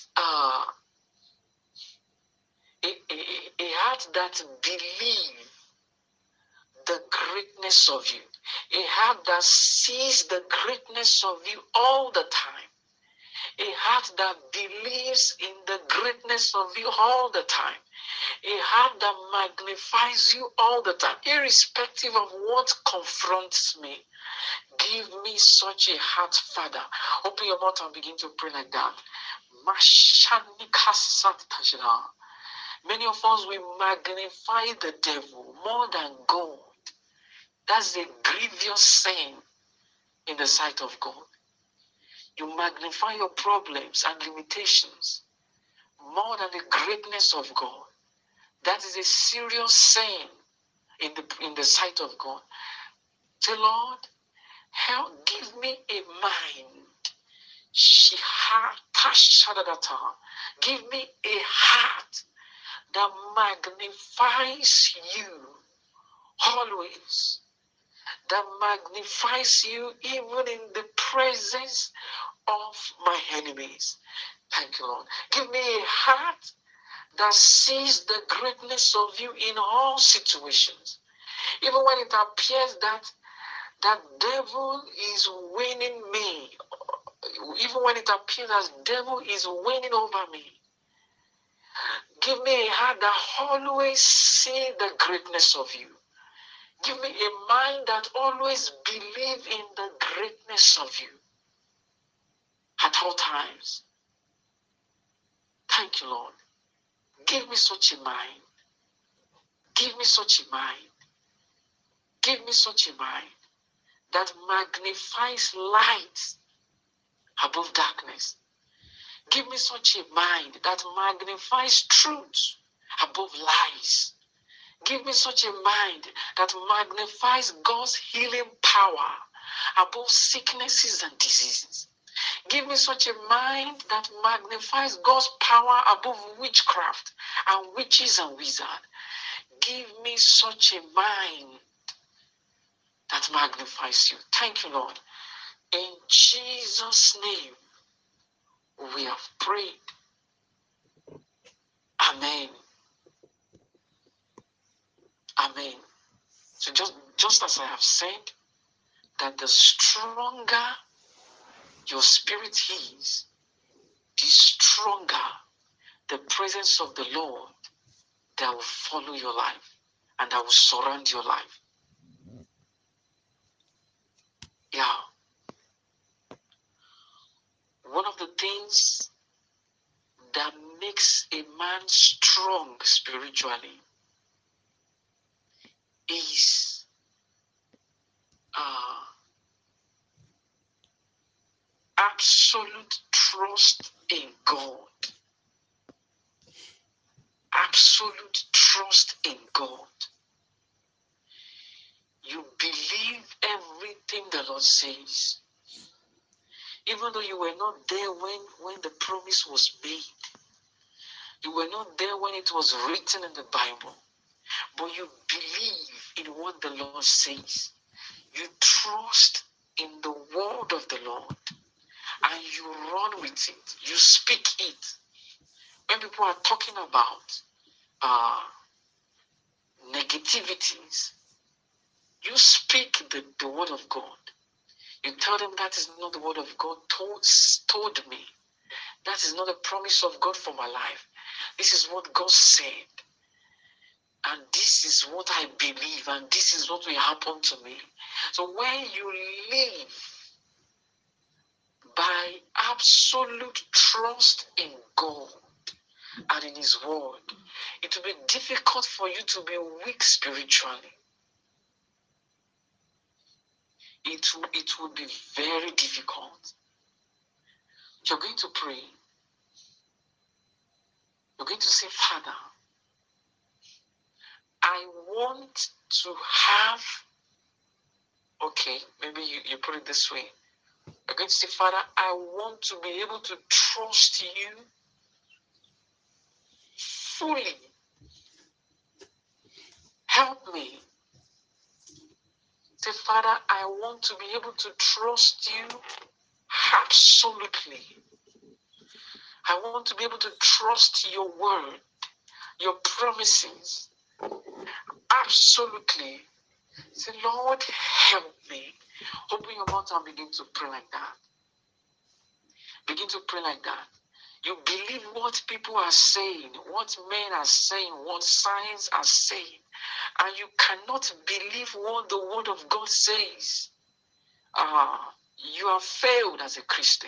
a heart that believes the greatness of you. A heart that sees the greatness of you all the time. A heart that believes in the greatness of you all the time. A heart that magnifies you all the time, irrespective of what confronts me. Give me such a heart, Father. Open your mouth and begin to pray like that. Many of us, we magnify the devil more than God. That's a grievous sin in the sight of God. You magnify your problems and limitations more than the greatness of God. That is a serious sin in the sight of God. Say, Lord, give me a mind. Give me a heart that magnifies you always. That magnifies you even in the presence of my enemies. Thank you, Lord. Give me a heart that sees the greatness of you in all situations. Even when it appears that devil is winning me, even when it appears as devil is winning over me, give me a heart that always sees the greatness of you. Give me a mind that always believes in the greatness of you at all times. Thank you, Lord. Give me such a mind. Give me such a mind. Give me such a mind that magnifies light above darkness. Give me such a mind that magnifies truth above lies. Give me such a mind that magnifies God's healing power above sicknesses and diseases. Give me such a mind that magnifies God's power above witchcraft and witches and wizards. Give me such a mind that magnifies you. Thank you, Lord. In Jesus' name, we have prayed. Amen. Amen. So just as I have said, that the stronger your spirit is, the stronger the presence of the Lord that will follow your life and that will surround your life. Yeah. One of the things that makes a man strong spiritually is absolute trust in God. Absolute trust in God. You believe everything the Lord says. Even though you were not there when the promise was made. You were not there when it was written in the Bible. But you believe in what the Lord says. You trust in the word of the Lord. And you run with it. You speak it. When people are talking about negativities, you speak the word of God. You tell them that is not the word of God told me. That is not a promise of God for my life. This is what God said. And this is what I believe. And this is what will happen to me. So when you live by absolute trust in God and in His word, it will be difficult for you to be weak spiritually. It will be very difficult. You're going to pray. You're going to say, Father, I want to have, okay, maybe you put it this way. You're going to say, Father, I want to be able to trust you fully. Help me. Say, Father, I want to be able to trust you absolutely. I want to be able to trust your word, your promises. Absolutely. Say, Lord, help me. Open your mouth and begin to pray like that. Begin to pray like that. You believe what people are saying, what men are saying, what signs are saying, and you cannot believe what the word of God says. You have failed as a Christian.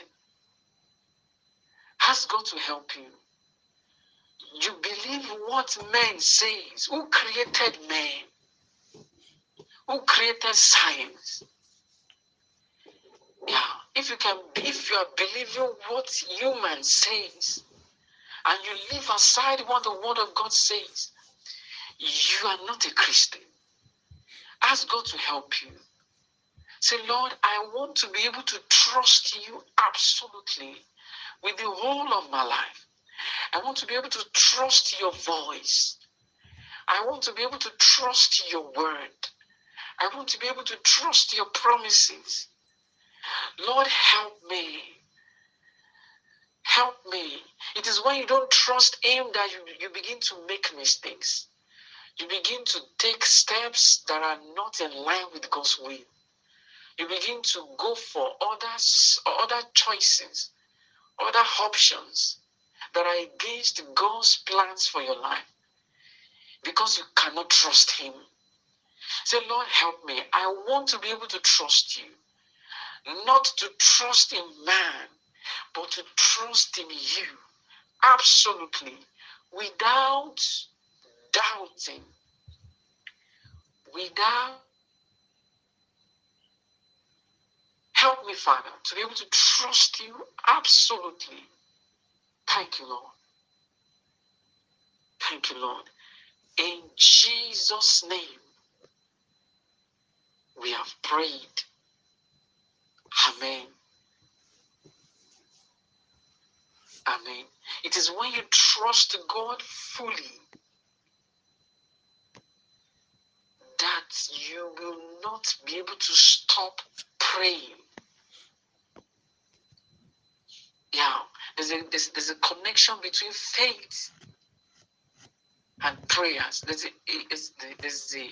Ask God to help you. You believe what men says. Who created men? Who created science? Yeah. If you are believing what human says, and you leave aside what the word of God says, you are not a Christian. Ask God to help you. Say, Lord, I want to be able to trust you absolutely with the whole of my life. I want to be able to trust your voice. I want to be able to trust your word. I want to be able to trust your promises. Lord, help me. Help me. It is when you don't trust Him that you begin to make mistakes. You begin to take steps that are not in line with God's will. You begin to go for other choices, other options that are against God's plans for your life because you cannot trust Him. Say, Lord, help me. I want to be able to trust you. Not to trust in man, but to trust in you. Absolutely. Without doubting. Without. Help me, Father, to be able to trust you absolutely. Thank you, Lord. Thank you, Lord. In Jesus' name, we have prayed. Amen. Amen. It is when you trust God fully that you will not be able to stop praying. Yeah, there's a connection between faith and prayers. There's a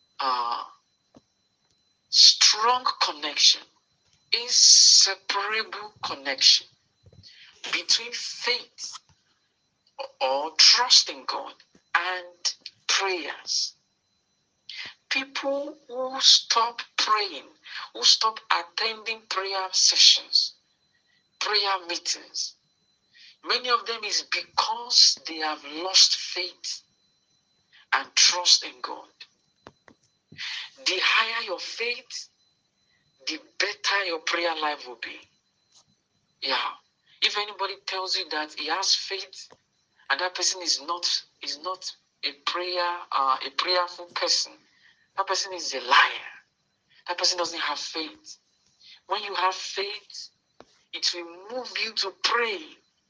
strong connection, inseparable connection between faith or trusting God and prayers. People who stop praying, who stop attending prayer sessions, prayer meetings, many of them is because they have lost faith and trust in God. The higher your faith, the better your prayer life will be. Yeah. If anybody tells you that he has faith and that person is not a prayerful person, that person is a liar. That person doesn't have faith. When you have faith, it will move you to pray.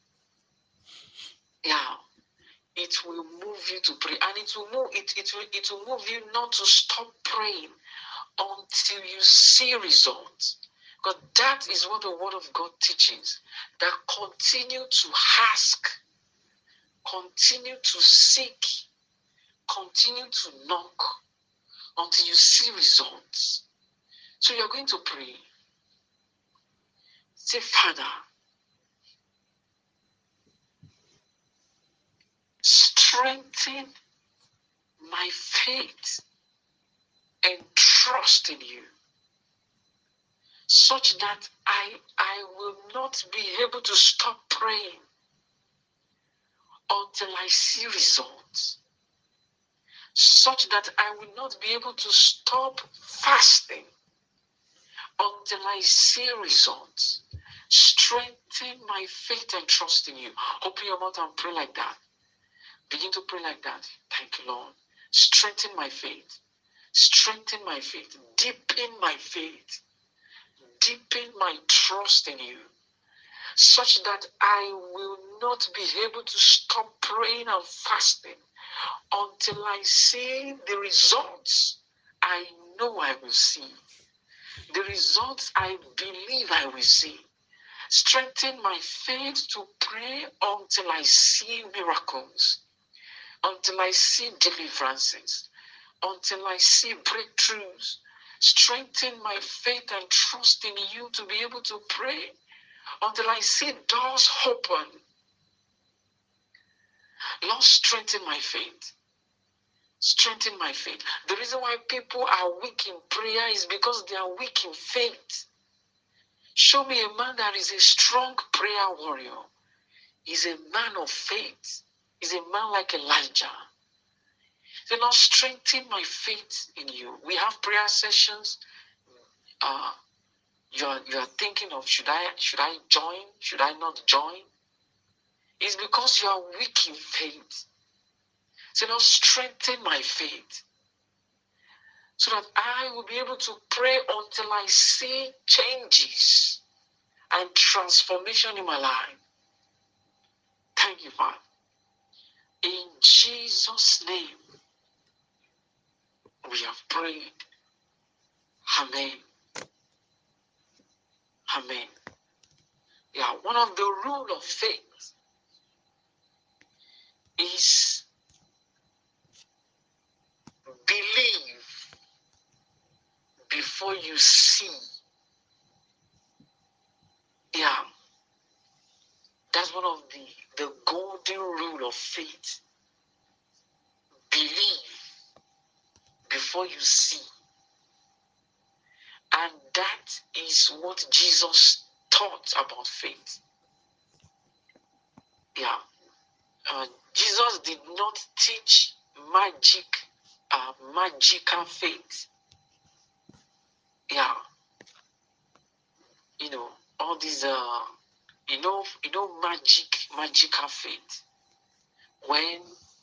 Yeah. It will move you to pray. And it will move you not to stop praying until you see results. Because that is what the Word of God teaches. That continue to ask, continue to seek, continue to knock until you see results. So you're going to pray. Say, Father, strengthen my faith and trust in you, such that I will not be able to stop praying until I see results, such that I will not be able to stop fasting until I see results. Strengthen my faith and trust in you. Open your mouth and pray like that. Begin to pray like that. Thank you, Lord. Strengthen my faith. Strengthen my faith. Deepen my faith. Deepen my trust in you, such that I will not be able to stop praying and fasting until I see the results I know I will see. The results I believe I will see. Strengthen my faith to pray until I see miracles, until I see deliverances, until I see breakthroughs. Strengthen my faith and trust in you to be able to pray until I see doors open. Lord, strengthen my faith. Strengthen my faith. The reason why people are weak in prayer is because they are weak in faith. Show me a man that is a strong prayer warrior. He's a man of faith. He's a man like Elijah. So Lord, strengthen my faith in you. We have prayer sessions. You are thinking of, should I join? Should I not join? It's because you are weak in faith. So now strengthen my faith, so that I will be able to pray until I see changes and transformation in my life. Thank you, Father. In Jesus' name, we have prayed. Amen. Amen. Yeah, one of the rules of faith is believe before you see. Yeah, that's one of the golden rule of faith. Believe before you see. And that is what Jesus taught about faith. Yeah. Jesus did not teach magical faith. Yeah. All these magical faith. When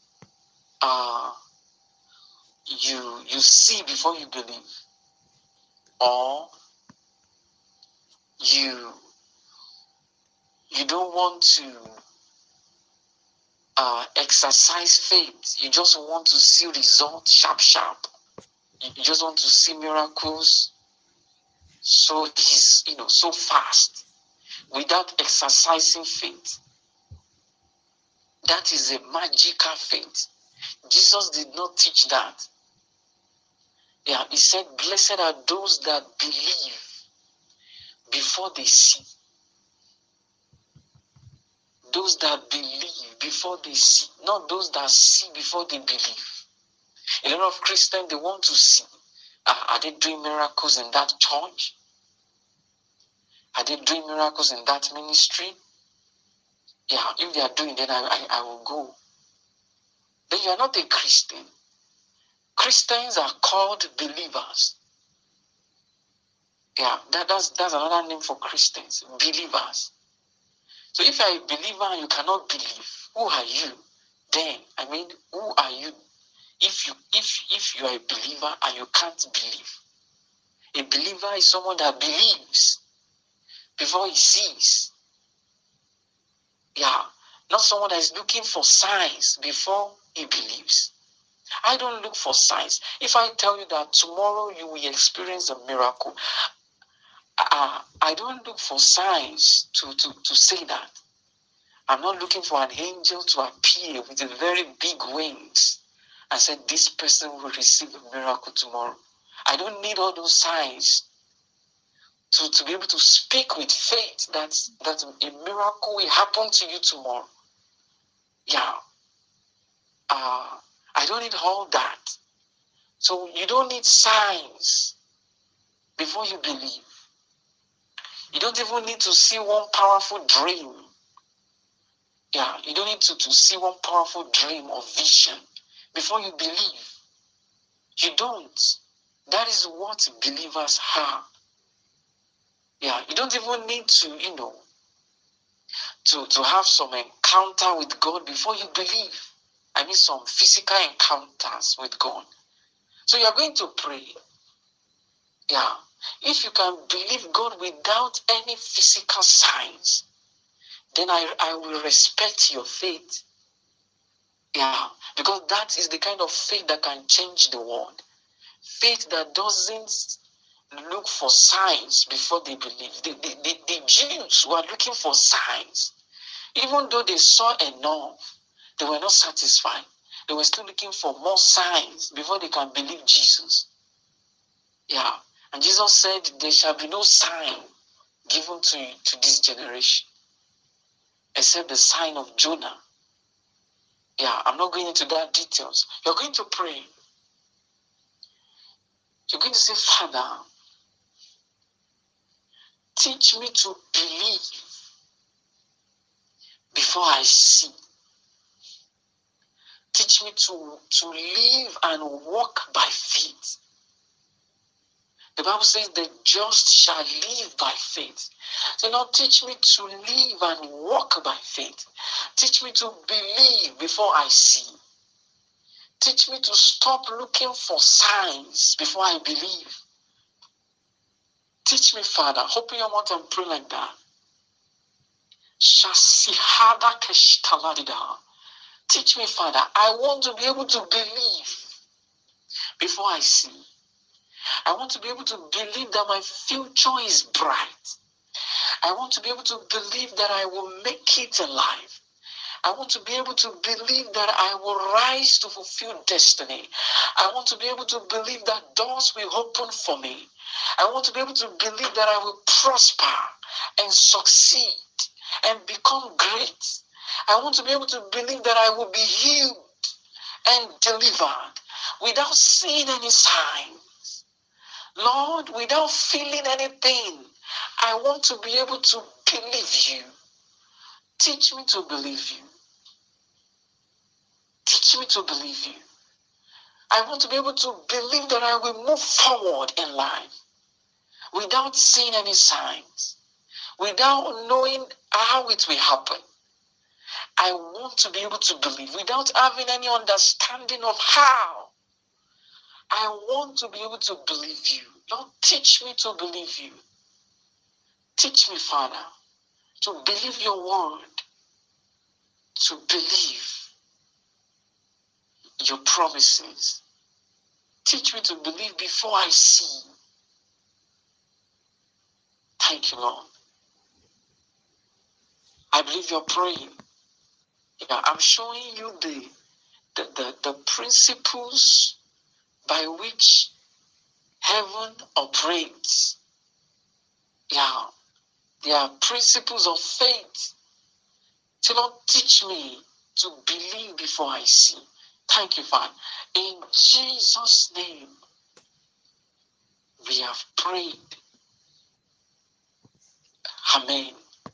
you see before you believe, or You don't want to exercise faith. You just want to see results sharp, sharp. You just want to see miracles. So he's, so fast without exercising faith. That is a magical faith. Jesus did not teach that. Yeah, he said, blessed are those that believe before they see. Those that believe before they see, not those that see before they believe. A lot of Christians, they want to see. Are they doing miracles in that church? Are they doing miracles in that ministry? Yeah, if they are doing, then I will go. Then you are not a Christian. Christians are called believers. Yeah, that's another name for Christians, believers. So if you are a believer and you cannot believe, who are you? Then, who are you? If you are a believer and you can't believe. A believer is someone that believes before he sees. Yeah, not someone that is looking for signs before he believes. I don't look for signs. If I tell you that tomorrow you will experience a miracle, I don't look for signs to say that. I'm not looking for an angel to appear with a very big wings and say this person will receive a miracle tomorrow. I don't need all those signs to be able to speak with faith that a miracle will happen to you tomorrow. Yeah. I don't need all that. So you don't need signs before you believe. You don't even need to see one powerful dream. Yeah, you don't need to see one powerful dream or vision before you believe. You don't. That is what believers have. Yeah, you don't even need to, to have some encounter with God before you believe. I mean, some physical encounters with God. So you're going to pray. Yeah. If you can believe God without any physical signs, then I will respect your faith. Yeah. Because that is the kind of faith that can change the world. Faith that doesn't look for signs before they believe. The Jews were looking for signs. Even though they saw enough, they were not satisfied. They were still looking for more signs before they can believe Jesus. Yeah. And Jesus said, there shall be no sign given to this generation except the sign of Jonah. Yeah, I'm not going into that details. You're going to pray. You're going to say, Father, teach me to believe before I see. Teach me to live and walk by faith. The Bible says the just shall live by faith. So now teach me to live and walk by faith. Teach me to believe before I see. Teach me to stop looking for signs before I believe. Teach me, Father. Open your mouth and pray like that. Teach me, Father. I want to be able to believe before I see. I want to be able to believe that my future is bright. I want to be able to believe that I will make it in life. I want to be able to believe that I will rise to fulfill destiny. I want to be able to believe that doors will open for me. I want to be able to believe that I will prosper and succeed and become great. I want to be able to believe that I will be healed and delivered without seeing any sign. Lord, without feeling anything, I want to be able to believe you. Teach me to believe you. Teach me to believe you. I want to be able to believe that I will move forward in life without seeing any signs, without knowing how it will happen. I want to be able to believe without having any understanding of how. I want to be able to believe you. Lord, teach me to believe you. Teach me, Father, to believe your word, to believe your promises. Teach me to believe before I see. Thank you, Lord. I believe you're praying. Yeah, I'm showing you the principles by which heaven operates. Yeah, they are principles of faith. So Lord, teach me to believe before I see. Thank you, Father. In Jesus' name, we have prayed. Amen.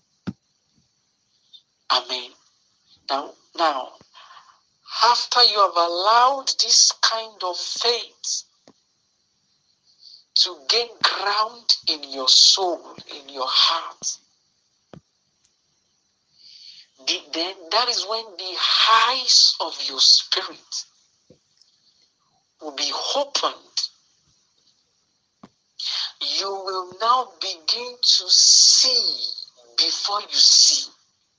Amen. Now, after you have allowed this kind of faith to gain ground in your soul, in your heart, then that is when the eyes of your spirit will be opened. You will now begin to see before you see.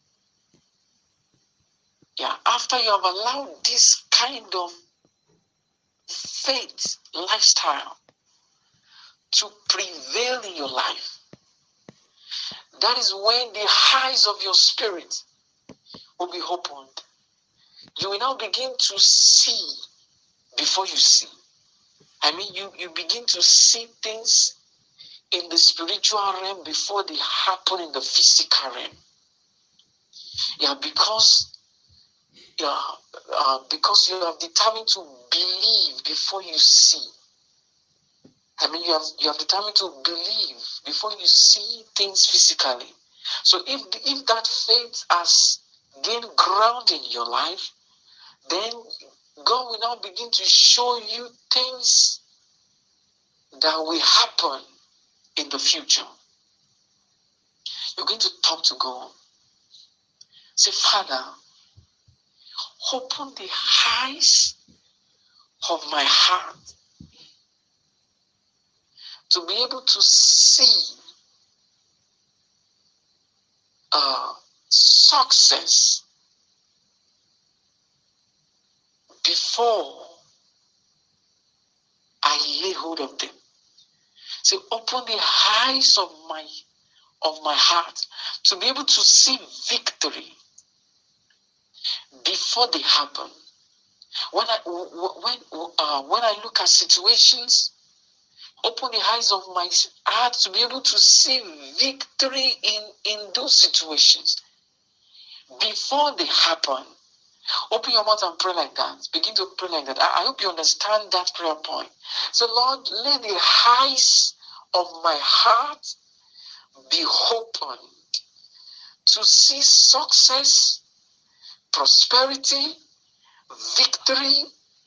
Yeah, after you have allowed this kind of faith lifestyle to prevail in your life, that is when the eyes of your spirit will be opened. You will now begin to see before you see. I mean, you begin to see things in the spiritual realm before they happen in the physical realm. Yeah, because you have determined to believe before you see. I mean, you have determined to believe before you see things physically. So if that faith has gained ground in your life, then God will now begin to show you things that will happen in the future. You're going to talk to God. Say, Father, open the eyes of my heart to be able to see success before I lay hold of them. So open the eyes of my heart to be able to see victory before they happen. When I look at situations, open the eyes of my heart to be able to see victory in those situations before they happen. Open your mouth and pray like that. Begin to pray like that. I hope you understand that prayer point. So Lord, let the eyes of my heart be open to see success, prosperity, victory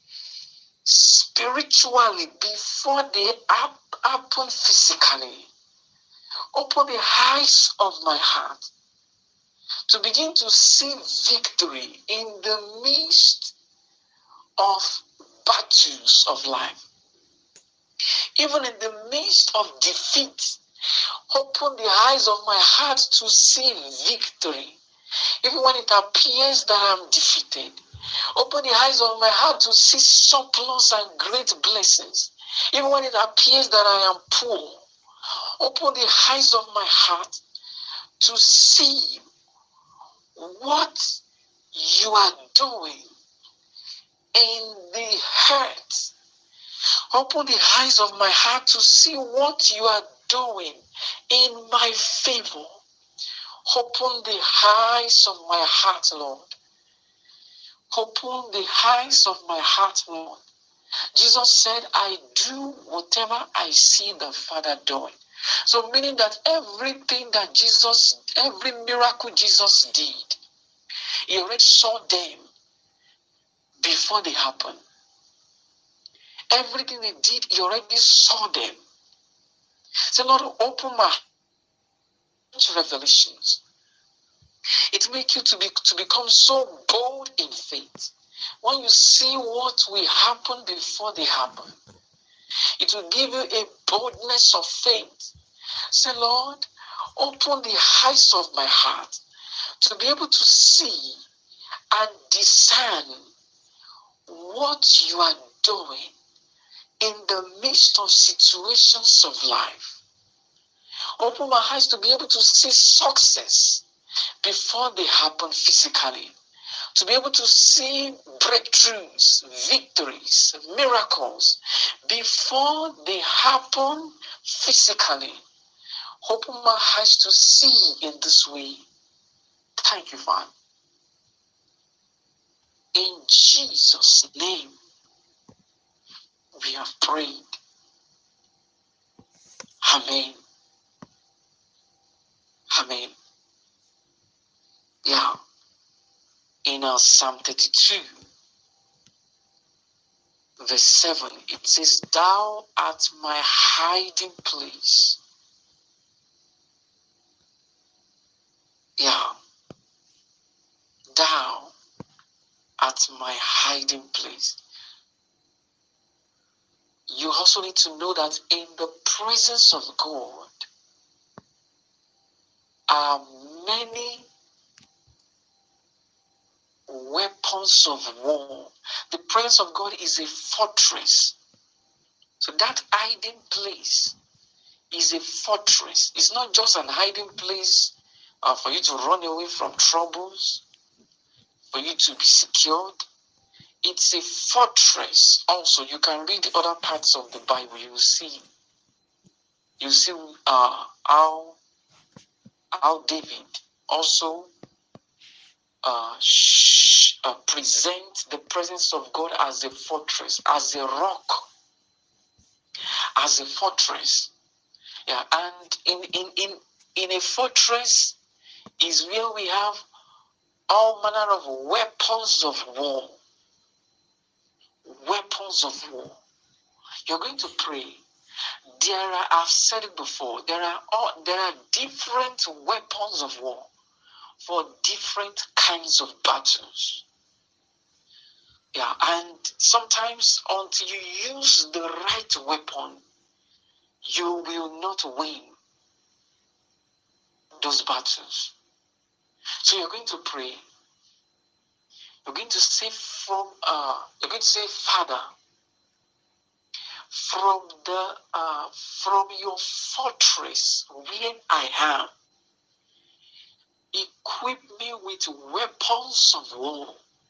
spiritually before they happen physically. Open the eyes of my heart to begin to see victory in the midst of battles of life. Even in the midst of defeat, open the eyes of my heart to see victory. Even when it appears that I'm defeated, open the eyes of my heart to see surplus and great blessings. Even when it appears that I am poor, open the eyes of my heart to see what you are doing in the earth. Open the eyes of my heart to see what you are doing in my favor. Open the eyes of my heart, Lord. Open the eyes of my heart, Lord. Jesus said, I do whatever I see the Father doing. So meaning that everything that every miracle Jesus did, he already saw them before they happened. Everything he did, he already saw them. So Lord, open my heart to revelations. It makes you to become so bold in faith. When you see what will happen before they happen, it will give you a boldness of faith. Say, Lord, Open the eyes of my heart to be able to see and discern what you are doing in the midst of situations of life. Open my eyes to be able to see success before they happen physically. To be able to see breakthroughs, victories, miracles before they happen physically. Open my eyes to see in this way. Thank you, Father. In Jesus' name, we have prayed. Amen. Amen. Yeah. In Psalm 32, verse 7, it says, Thou art my hiding place. Yeah. Thou art my hiding place. You also need to know that in the presence of God are many weapons of war. The presence of God is a fortress. So that hiding place is a fortress. It's not just an hiding place for you to run away from troubles, for you to be secured. It's a fortress. Also, you can read the other parts of the Bible. You see how David also present the presence of God as a fortress, as a rock, as a fortress. Yeah, and in a fortress is where we have all manner of weapons of war. Weapons of war. You're going to pray. I've said it before, there are different weapons of war for different kinds of battles. Yeah, and sometimes until you use the right weapon, you will not win those battles. So you're going to pray. You're going to say Father, from your fortress where I am, equip me with weapons of war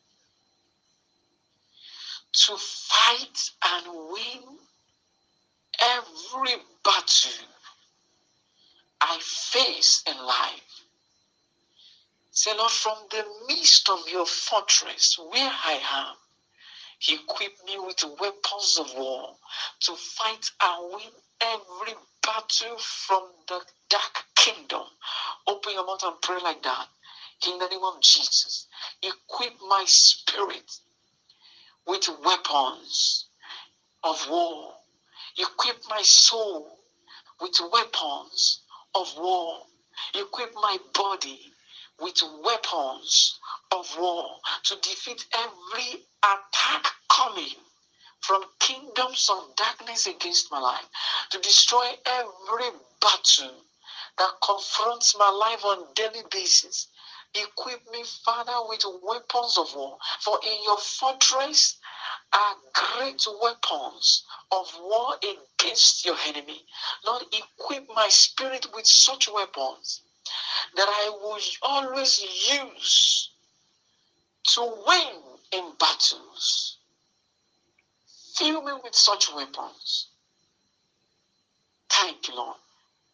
to fight and win every battle I face in life. Say, Lord, from the midst of your fortress where I am, equip me with weapons of war to fight and win every battle from the dark kingdom. Open your mouth and pray like that. In the name of Jesus, equip my spirit with weapons of war. Equip my soul with weapons of war. Equip my body with weapons of war to defeat every attack coming from kingdoms of darkness against my life, to destroy every battle that confronts my life on a daily basis. Equip me, Father, with weapons of war. For in your fortress are great weapons of war against your enemy. Lord, equip my spirit with such weapons that I will always use to win in battles. Fill me with such weapons. Thank you, Lord.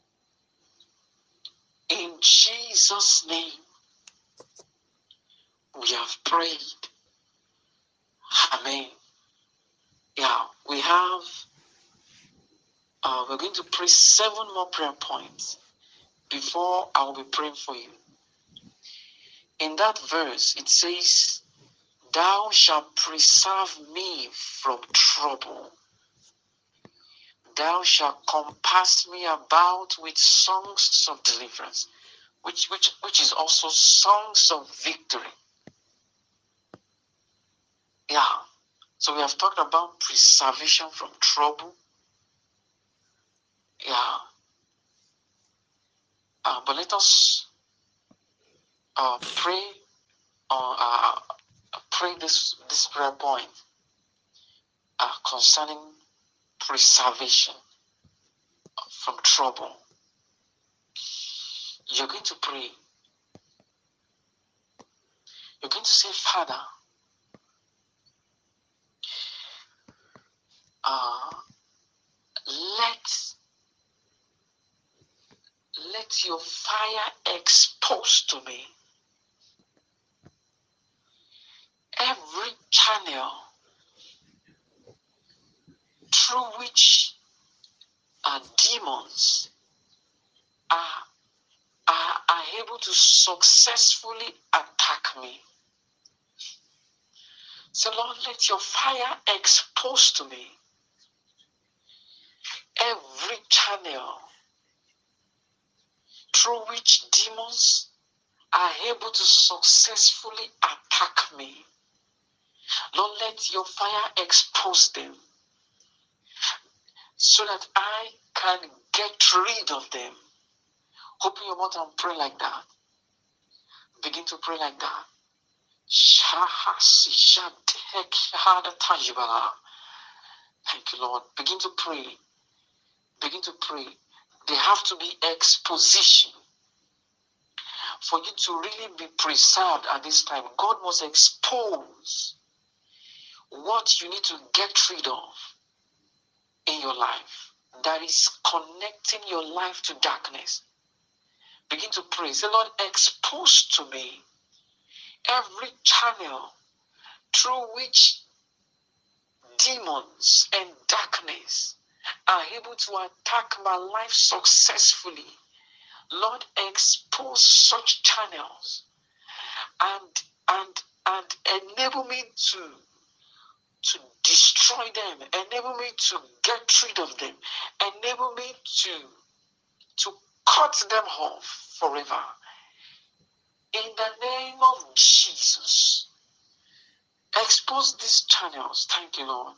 In Jesus' name, we have prayed. Amen. Yeah, we're going to pray 7 more prayer points before I will be praying for you. In that verse, it says, Thou shalt preserve me from trouble. Thou shalt compass me about with songs of deliverance, which is also songs of victory. Yeah. So we have talked about preservation from trouble. Yeah. But let us pray this prayer point concerning preservation from trouble. You're going to pray. You're going to say, Father, let your fire expose to me every channel through which demons are able to successfully attack me. So Lord, let your fire expose to me every channel through which demons are able to successfully attack me. Lord, let your fire expose them so that I can get rid of them. Open your mouth and pray like that. Begin to pray like that. Thank you, Lord. Begin to pray. Begin to pray. There have to be exposition. For you to really be preserved at this time, God must expose what you need to get rid of in your life that is connecting your life to darkness. Begin to pray. Say, Lord, expose to me every channel through which demons and darkness are able to attack my life successfully. Lord, expose such channels and enable me to destroy them, enable me to get rid of them, enable me to cut them off forever. In the name of Jesus, expose these channels. Thank you, Lord.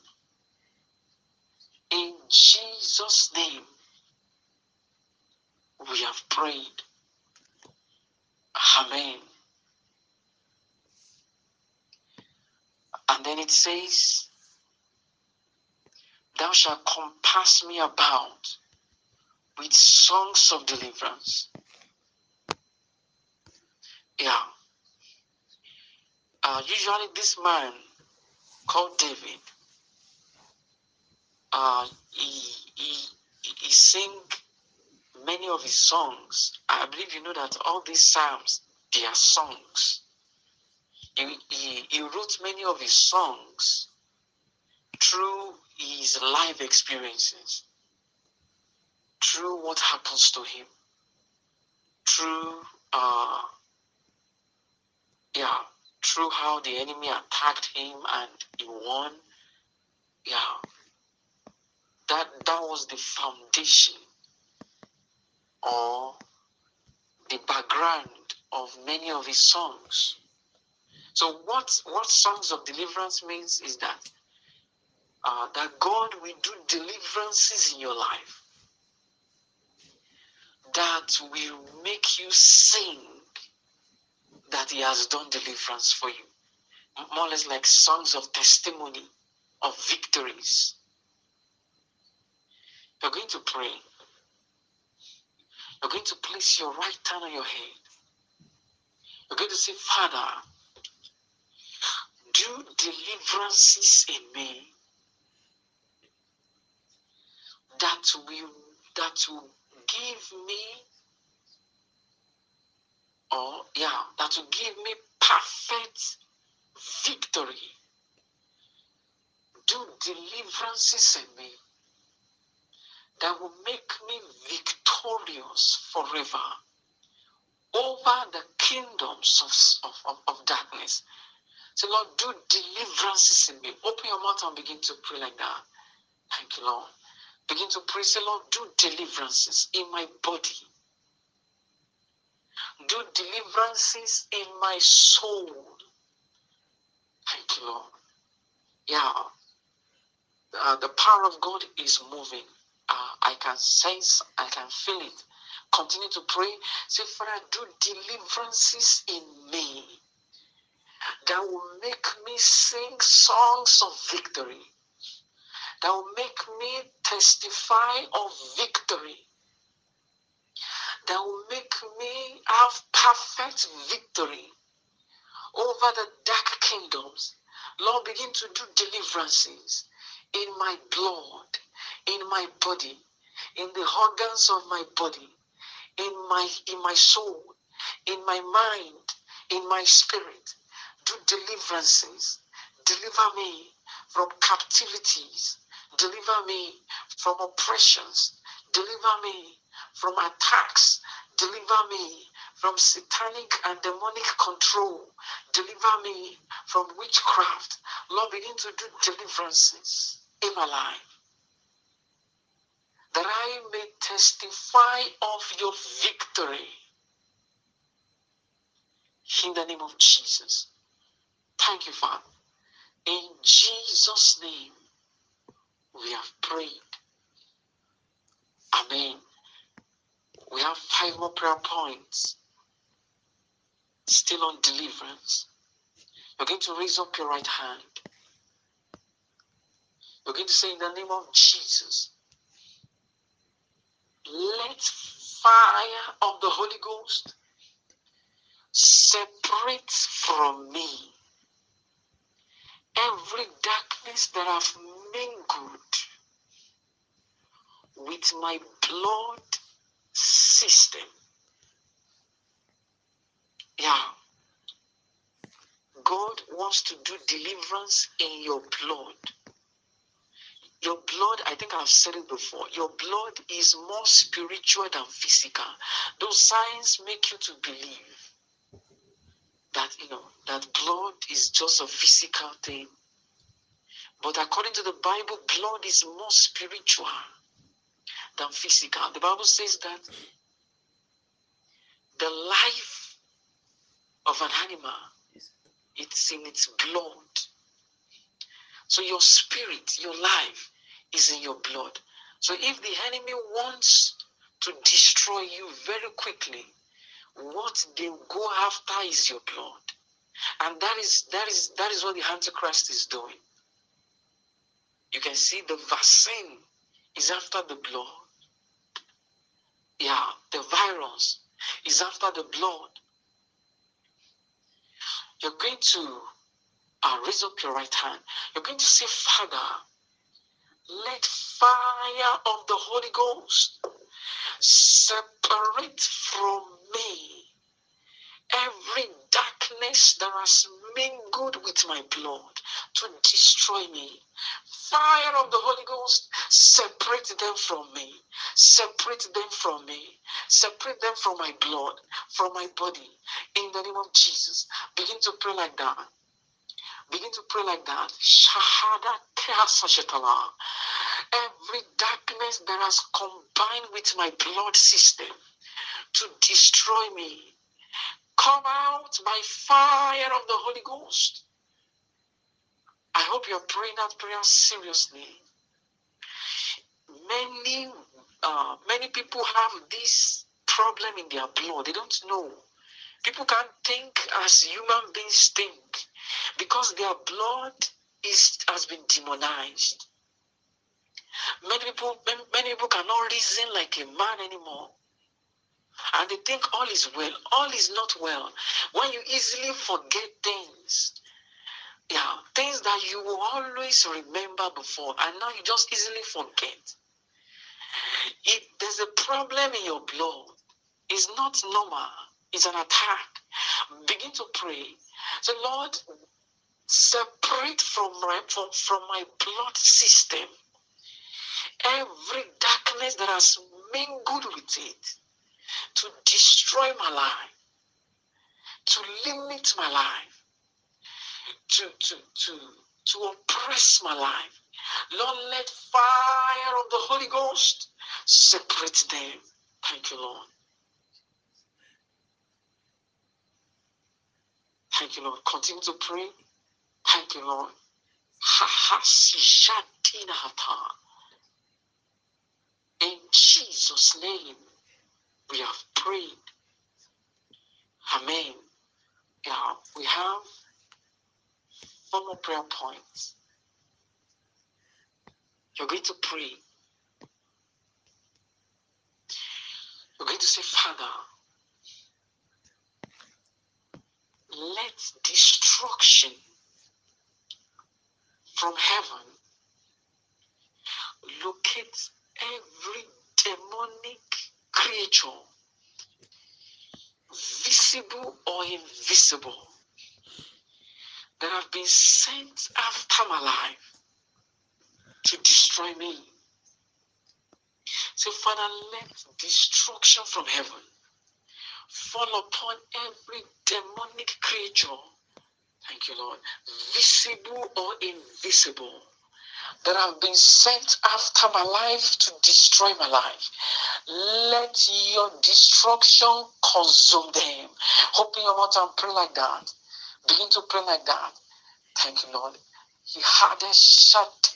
In Jesus' name, we have prayed. Amen. And then it says, thou shalt compass me about with songs of deliverance. Yeah. Usually this man called David, he sang many of his songs. I believe you know that all these psalms, they are songs. He wrote many of his songs through his life experiences, through what happens to him, through through how the enemy attacked him and he won. That was the foundation or the background of many of his songs. So what songs of deliverance means is that God will do deliverances in your life that will make you sing that he has done deliverance for you. More or less like songs of testimony, of victories. You're going to pray. You're going to place your right hand on your head. You're going to say, Father, do deliverances in me that will give me that will give me perfect victory. Do deliverances in me that will make me victorious forever over the kingdoms of darkness. So Lord, do deliverances in me. Open your mouth and begin to pray like that. Thank you, Lord. Begin to pray. Say, Lord, do deliverances in my body. Do deliverances in my soul. Thank you, Lord. The power of God is moving. I can sense, I can feel it. Continue to pray. Say, Father, do deliverances in me that will make me sing songs of victory, that will make me testify of victory, that will make me have perfect victory over the dark kingdoms. Lord, begin to do deliverances in my blood, in my body, in the organs of my body, in my soul, in my mind, in my spirit. Do deliverances. Deliver me from captivities. Deliver me from oppressions. Deliver me from attacks. Deliver me from satanic and demonic control. Deliver me from witchcraft. Lord, begin to do deliverances in my life, that I may testify of your victory. In the name of Jesus. Thank you, Father. In Jesus' name, we have prayed. Amen. We have 5 more prayer points. Still on deliverance. You're going to raise up your right hand. You're going to say, in the name of Jesus, let fire of the Holy Ghost separate from me every darkness that I've mingled with my blood system. Yeah. God wants to do deliverance in your blood. Your blood, I think I've said it before, your blood is more spiritual than physical. Those signs make you to believe that, that blood is just a physical thing. But according to the Bible, blood is more spiritual than physical. The Bible says that the life of an animal, it's in its blood. So your spirit, your life is in your blood. So if the enemy wants to destroy you very quickly, what they go after is your blood. And that is what the Antichrist is doing. You can see the vaccine is after the blood. Yeah, the virus is after the blood. You're going to raise up your right hand. You're going to say, Father, let fire of the Holy Ghost separate from me every darkness that has mingled with my blood to destroy me. Fire of the Holy Ghost, separate them from me. Separate them from me. Separate them from my blood, from my body. In the name of Jesus. Begin to pray like that. Begin to pray like that. Shahada Sashatala. Every darkness that has combined with my blood system to destroy me, come out by fire of the Holy Ghost. I hope you're praying that prayer seriously. Many people have this problem in their blood. They don't know. People can't think as human beings think because their blood has been demonized. Many people cannot reason like a man anymore. And they think all is well. All is not well. When you easily forget things, things that you will always remember before, and now you just easily forget. If there's a problem in your blood, it's not normal. It's an attack. Begin to pray. So, Lord, separate from my blood system every darkness that has mingled with it to destroy my life, to limit my life, to oppress my life. Lord, let fire of the Holy Ghost separate them. Thank you, Lord. Thank you, Lord. Continue to pray. Thank you, Lord. In Jesus' name, We have prayed. Amen. Yeah, we have 4 more prayer points. You're going to pray. You're going to say, Father, let destruction from heaven locate every demonic creature, visible or invisible, that have been sent after my life to destroy me. So, Father, let destruction from heaven fall upon every demonic creature, thank you, Lord, visible or invisible, that have been sent after my life to destroy my life. Let your destruction consume them. Open your mouth and pray like that. Begin to pray like that. Thank you, Lord. He had a shot.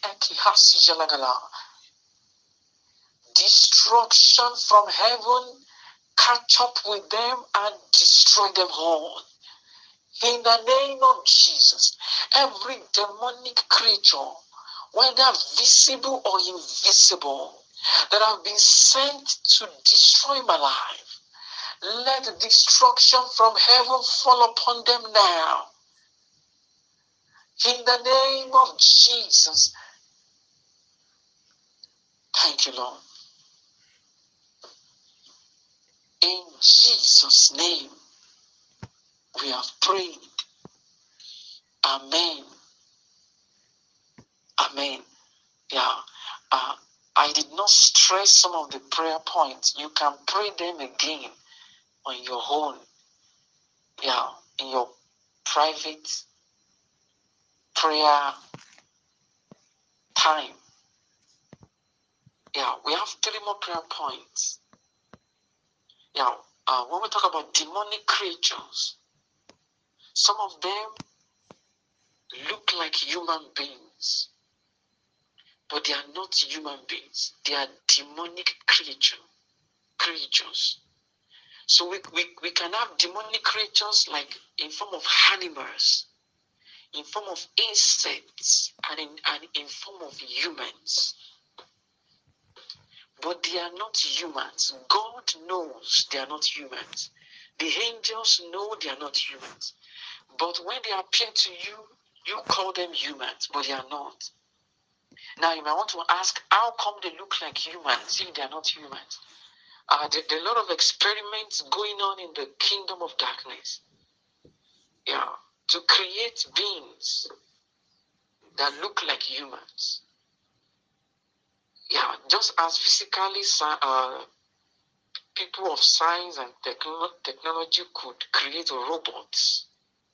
Destruction from heaven, catch up with them and destroy them all. In the name of Jesus, every demonic creature, whether visible or invisible, that have been sent to destroy my life, let destruction from heaven fall upon them now. In the name of Jesus. Thank you, Lord. In Jesus' name, we have prayed. Amen. Amen. Yeah. I did not stress some of the prayer points. You can pray them again on your own. Yeah. In your private prayer time. Yeah. We have 3 more prayer points. Yeah. When we talk about demonic creatures, some of them look like human beings, but they are not human beings. They are demonic creatures. So we can have demonic creatures like in form of animals, in form of insects, and in form of humans. But they are not humans. God knows they are not humans. The angels know they are not humans. But when they appear to you, you call them humans, but they are not. Now you might want to ask, how come they look like humans if they are not humans? There are a lot of experiments going on in the kingdom of darkness. Yeah, to create beings that look like humans. Yeah, just as physically people of science and technology could create robots.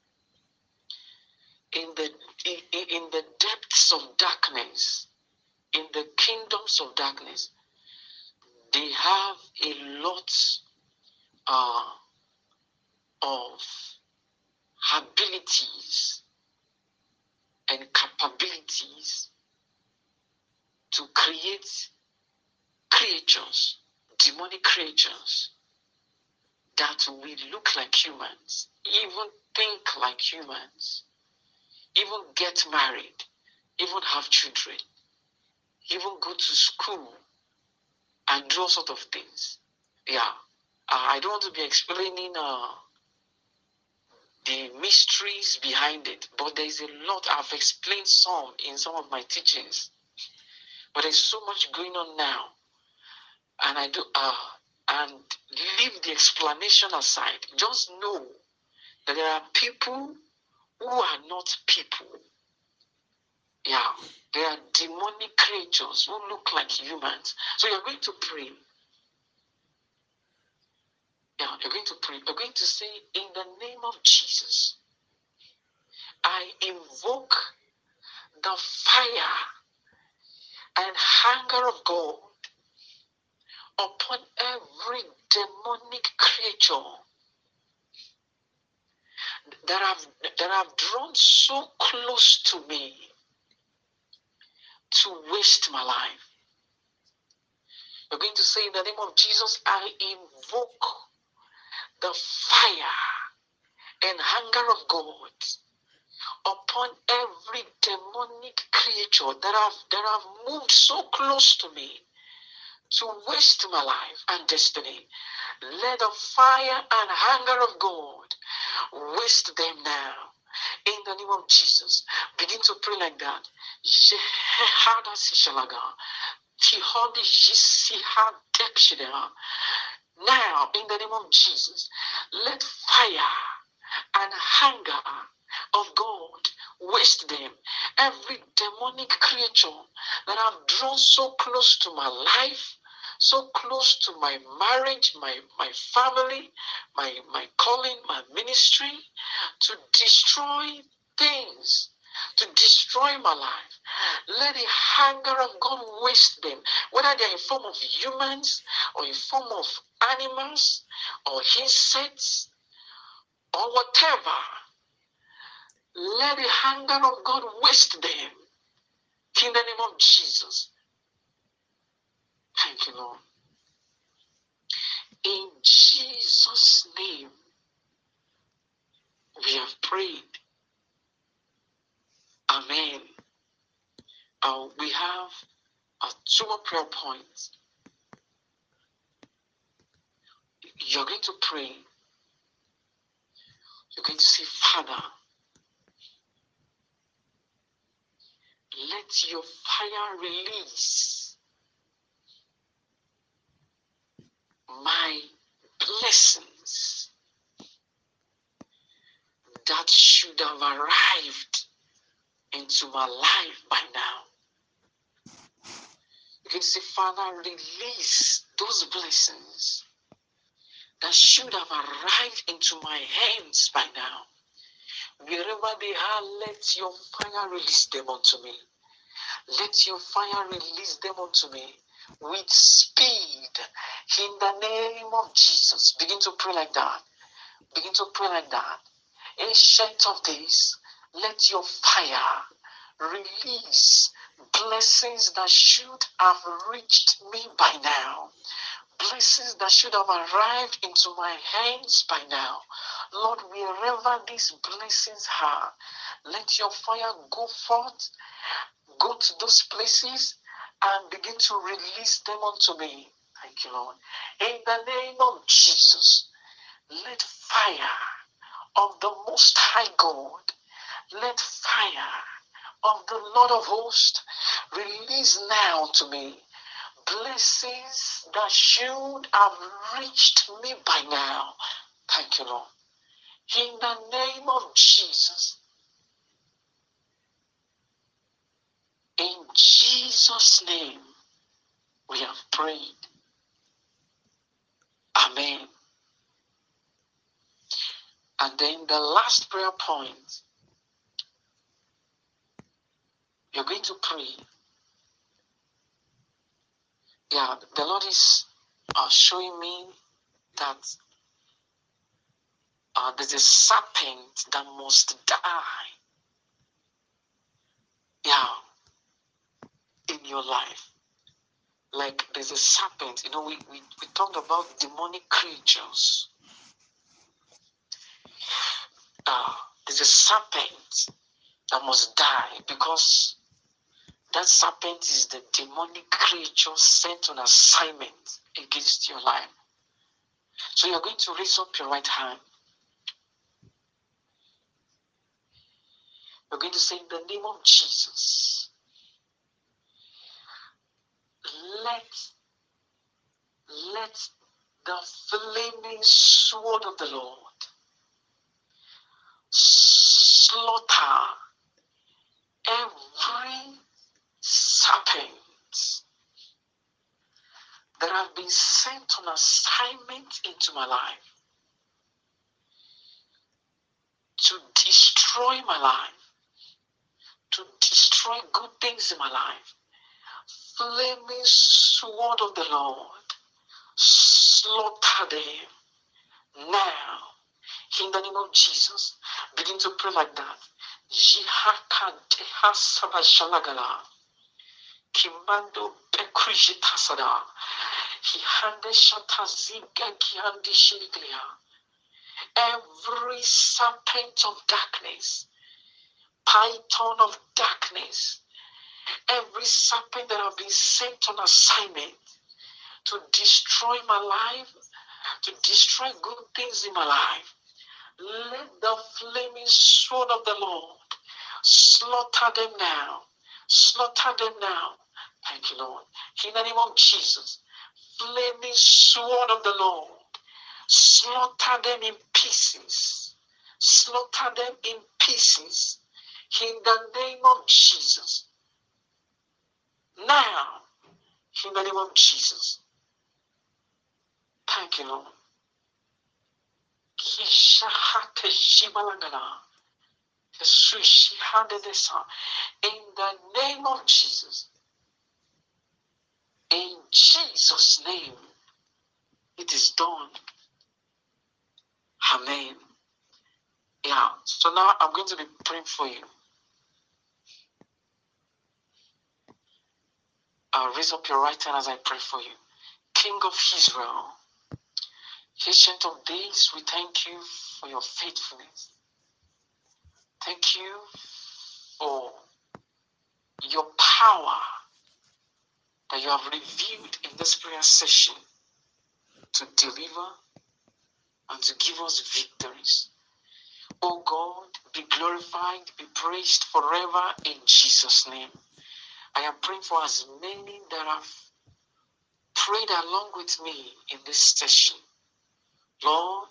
In the depths of darkness, in the kingdoms of darkness, they have a lot of abilities and capabilities to create creatures, demonic creatures, that will look like humans, even think like humans, even get married, even have children, even go to school and do all sorts of things. Yeah, I don't want to be explaining the mysteries behind it, but there's a lot. I've explained some in some of my teachings, but there's so much going on now, and I do and leave the explanation aside. Just know that there are people who are not people. Yeah, they are demonic creatures who look like humans. So you're going to pray. Yeah, you're going to pray. You're going to say, in the name of Jesus, I invoke the fire and hunger of God upon every demonic creature that have drawn so close to me to waste my life. You're going to say, in the name of Jesus, I invoke the fire and hunger of God upon every demonic creature that have moved so close to me to waste my life and destiny. Let the fire and hunger of God waste them now. In the name of Jesus, begin to pray like that. Now, in the name of Jesus, let fire and hunger of God waste them. Every demonic creature that I've drawn so close to my life, so close to my marriage, my family, my calling, my ministry, to destroy things, to destroy my life. Let the hunger of God waste them, whether they're in form of humans or in form of animals or insects or whatever. Let the hunger of God waste them. In the name of Jesus. Thank you, Lord. In Jesus' name, we have prayed. Amen. We have two more prayer points. You're going to pray. You're going to say, Father, let your fire release my blessings that should have arrived into my life by now. You can say, Father, release those blessings that should have arrived into my hands by now. Wherever they are, let your fire release them unto me. Let your fire release them unto me with speed. In the name of Jesus. Begin to pray like that. Begin to pray like that. Ancient of days, let your fire release blessings that should have reached me by now. Blessings that should have arrived into my hands by now. Lord, wherever these blessings are, let your fire go forth, go to those places, and begin to release them unto me. Thank you, Lord. In the name of Jesus, let fire of the Most High God, let fire of the Lord of hosts release now to me blessings that should have reached me by now. Thank you, Lord. In the name of Jesus. In Jesus' name, we have prayed. Amen. And then the last prayer point, you're going to pray. Yeah, the Lord is showing me that there's a serpent that must die. Yeah, in your life. Like there's a serpent. We talked about demonic creatures. There's a serpent that must die because that serpent is the demonic creature sent on assignment against your life. So you're going to raise up your right hand. You're going to say, in the name of Jesus, let the flaming sword of the Lord slaughter every serpent that have been sent on assignment into my life to destroy my life, to destroy good things in my life. Flaming sword of the Lord, slaughter them now. In the name of Jesus, begin to pray like that. Kimando Pekrishi Tasada. He handed Shataziga Kiandi Shiglia. Every serpent of darkness, python of darkness, every serpent that have been sent on assignment to destroy my life, to destroy good things in my life, let the flaming sword of the Lord slaughter them now. Slaughter them now. Thank you, Lord. In the name of Jesus, flaming sword of the Lord, slaughter them in pieces. Slaughter them in pieces. In the name of Jesus. Now, in the name of Jesus. Thank you, Lord. In the name of Jesus. In Jesus' name, it is done. Amen. Yeah, so now I'm going to be praying for you. Raise up your right hand as I pray for you. King of Israel, Ancient of Days, we thank you for your faithfulness. Thank you for your power that you have revealed in this prayer session to deliver and to give us victories. Oh God, be glorified, be praised forever in Jesus' name. I am praying for as many that have prayed along with me in this session. Lord,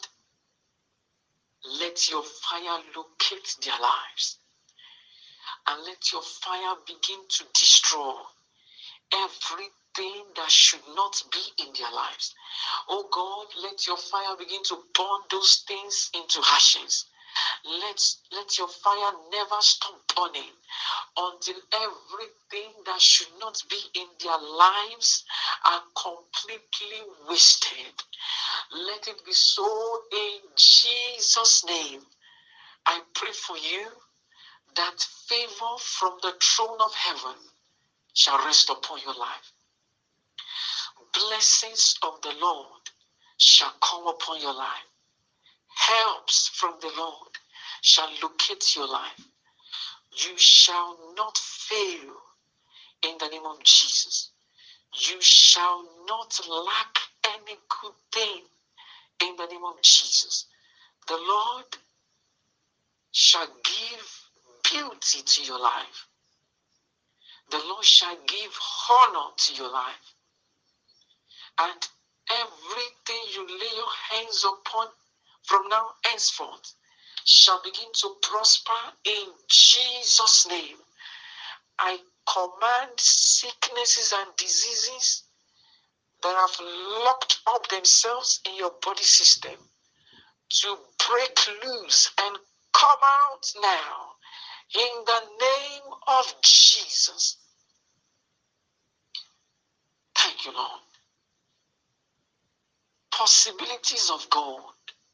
let your fire locate their lives and let your fire begin to destroy everything that should not be in their lives. Oh God, let your fire begin to burn those things into ashes. Let your fire never stop burning until everything that should not be in their lives are completely wasted. Let it be so in Jesus' name. I pray for you that favor from the throne of heaven shall rest upon your life. Blessings of the Lord shall come upon your life. Helps from the Lord shall locate your life. You shall not fail in the name of Jesus. You shall not lack any good thing in the name of Jesus. The Lord shall give beauty to your life. The Lord shall give honor to your life. And everything you lay your hands upon from now henceforth shall begin to prosper in Jesus' name. I command sicknesses and diseases that have locked up themselves in your body system to break loose and come out now in the name of Jesus. Thank you, Lord. Possibilities of God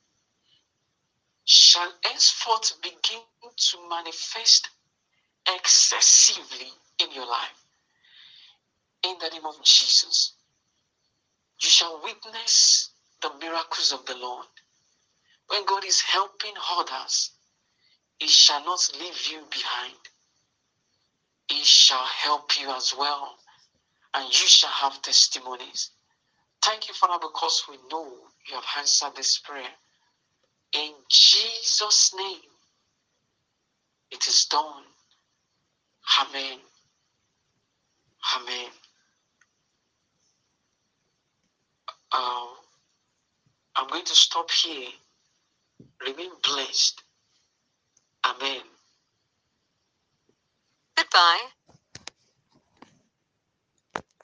shall henceforth begin to manifest excessively in your life. In the name of Jesus, you shall witness the miracles of the Lord. When God is helping others, He shall not leave you behind. He shall help you as well, and you shall have testimonies. Thank you, Father, because we know you have answered this prayer. In Jesus' name, it is done. Amen. Amen. I'm going to stop here. Remain blessed. Amen. Goodbye.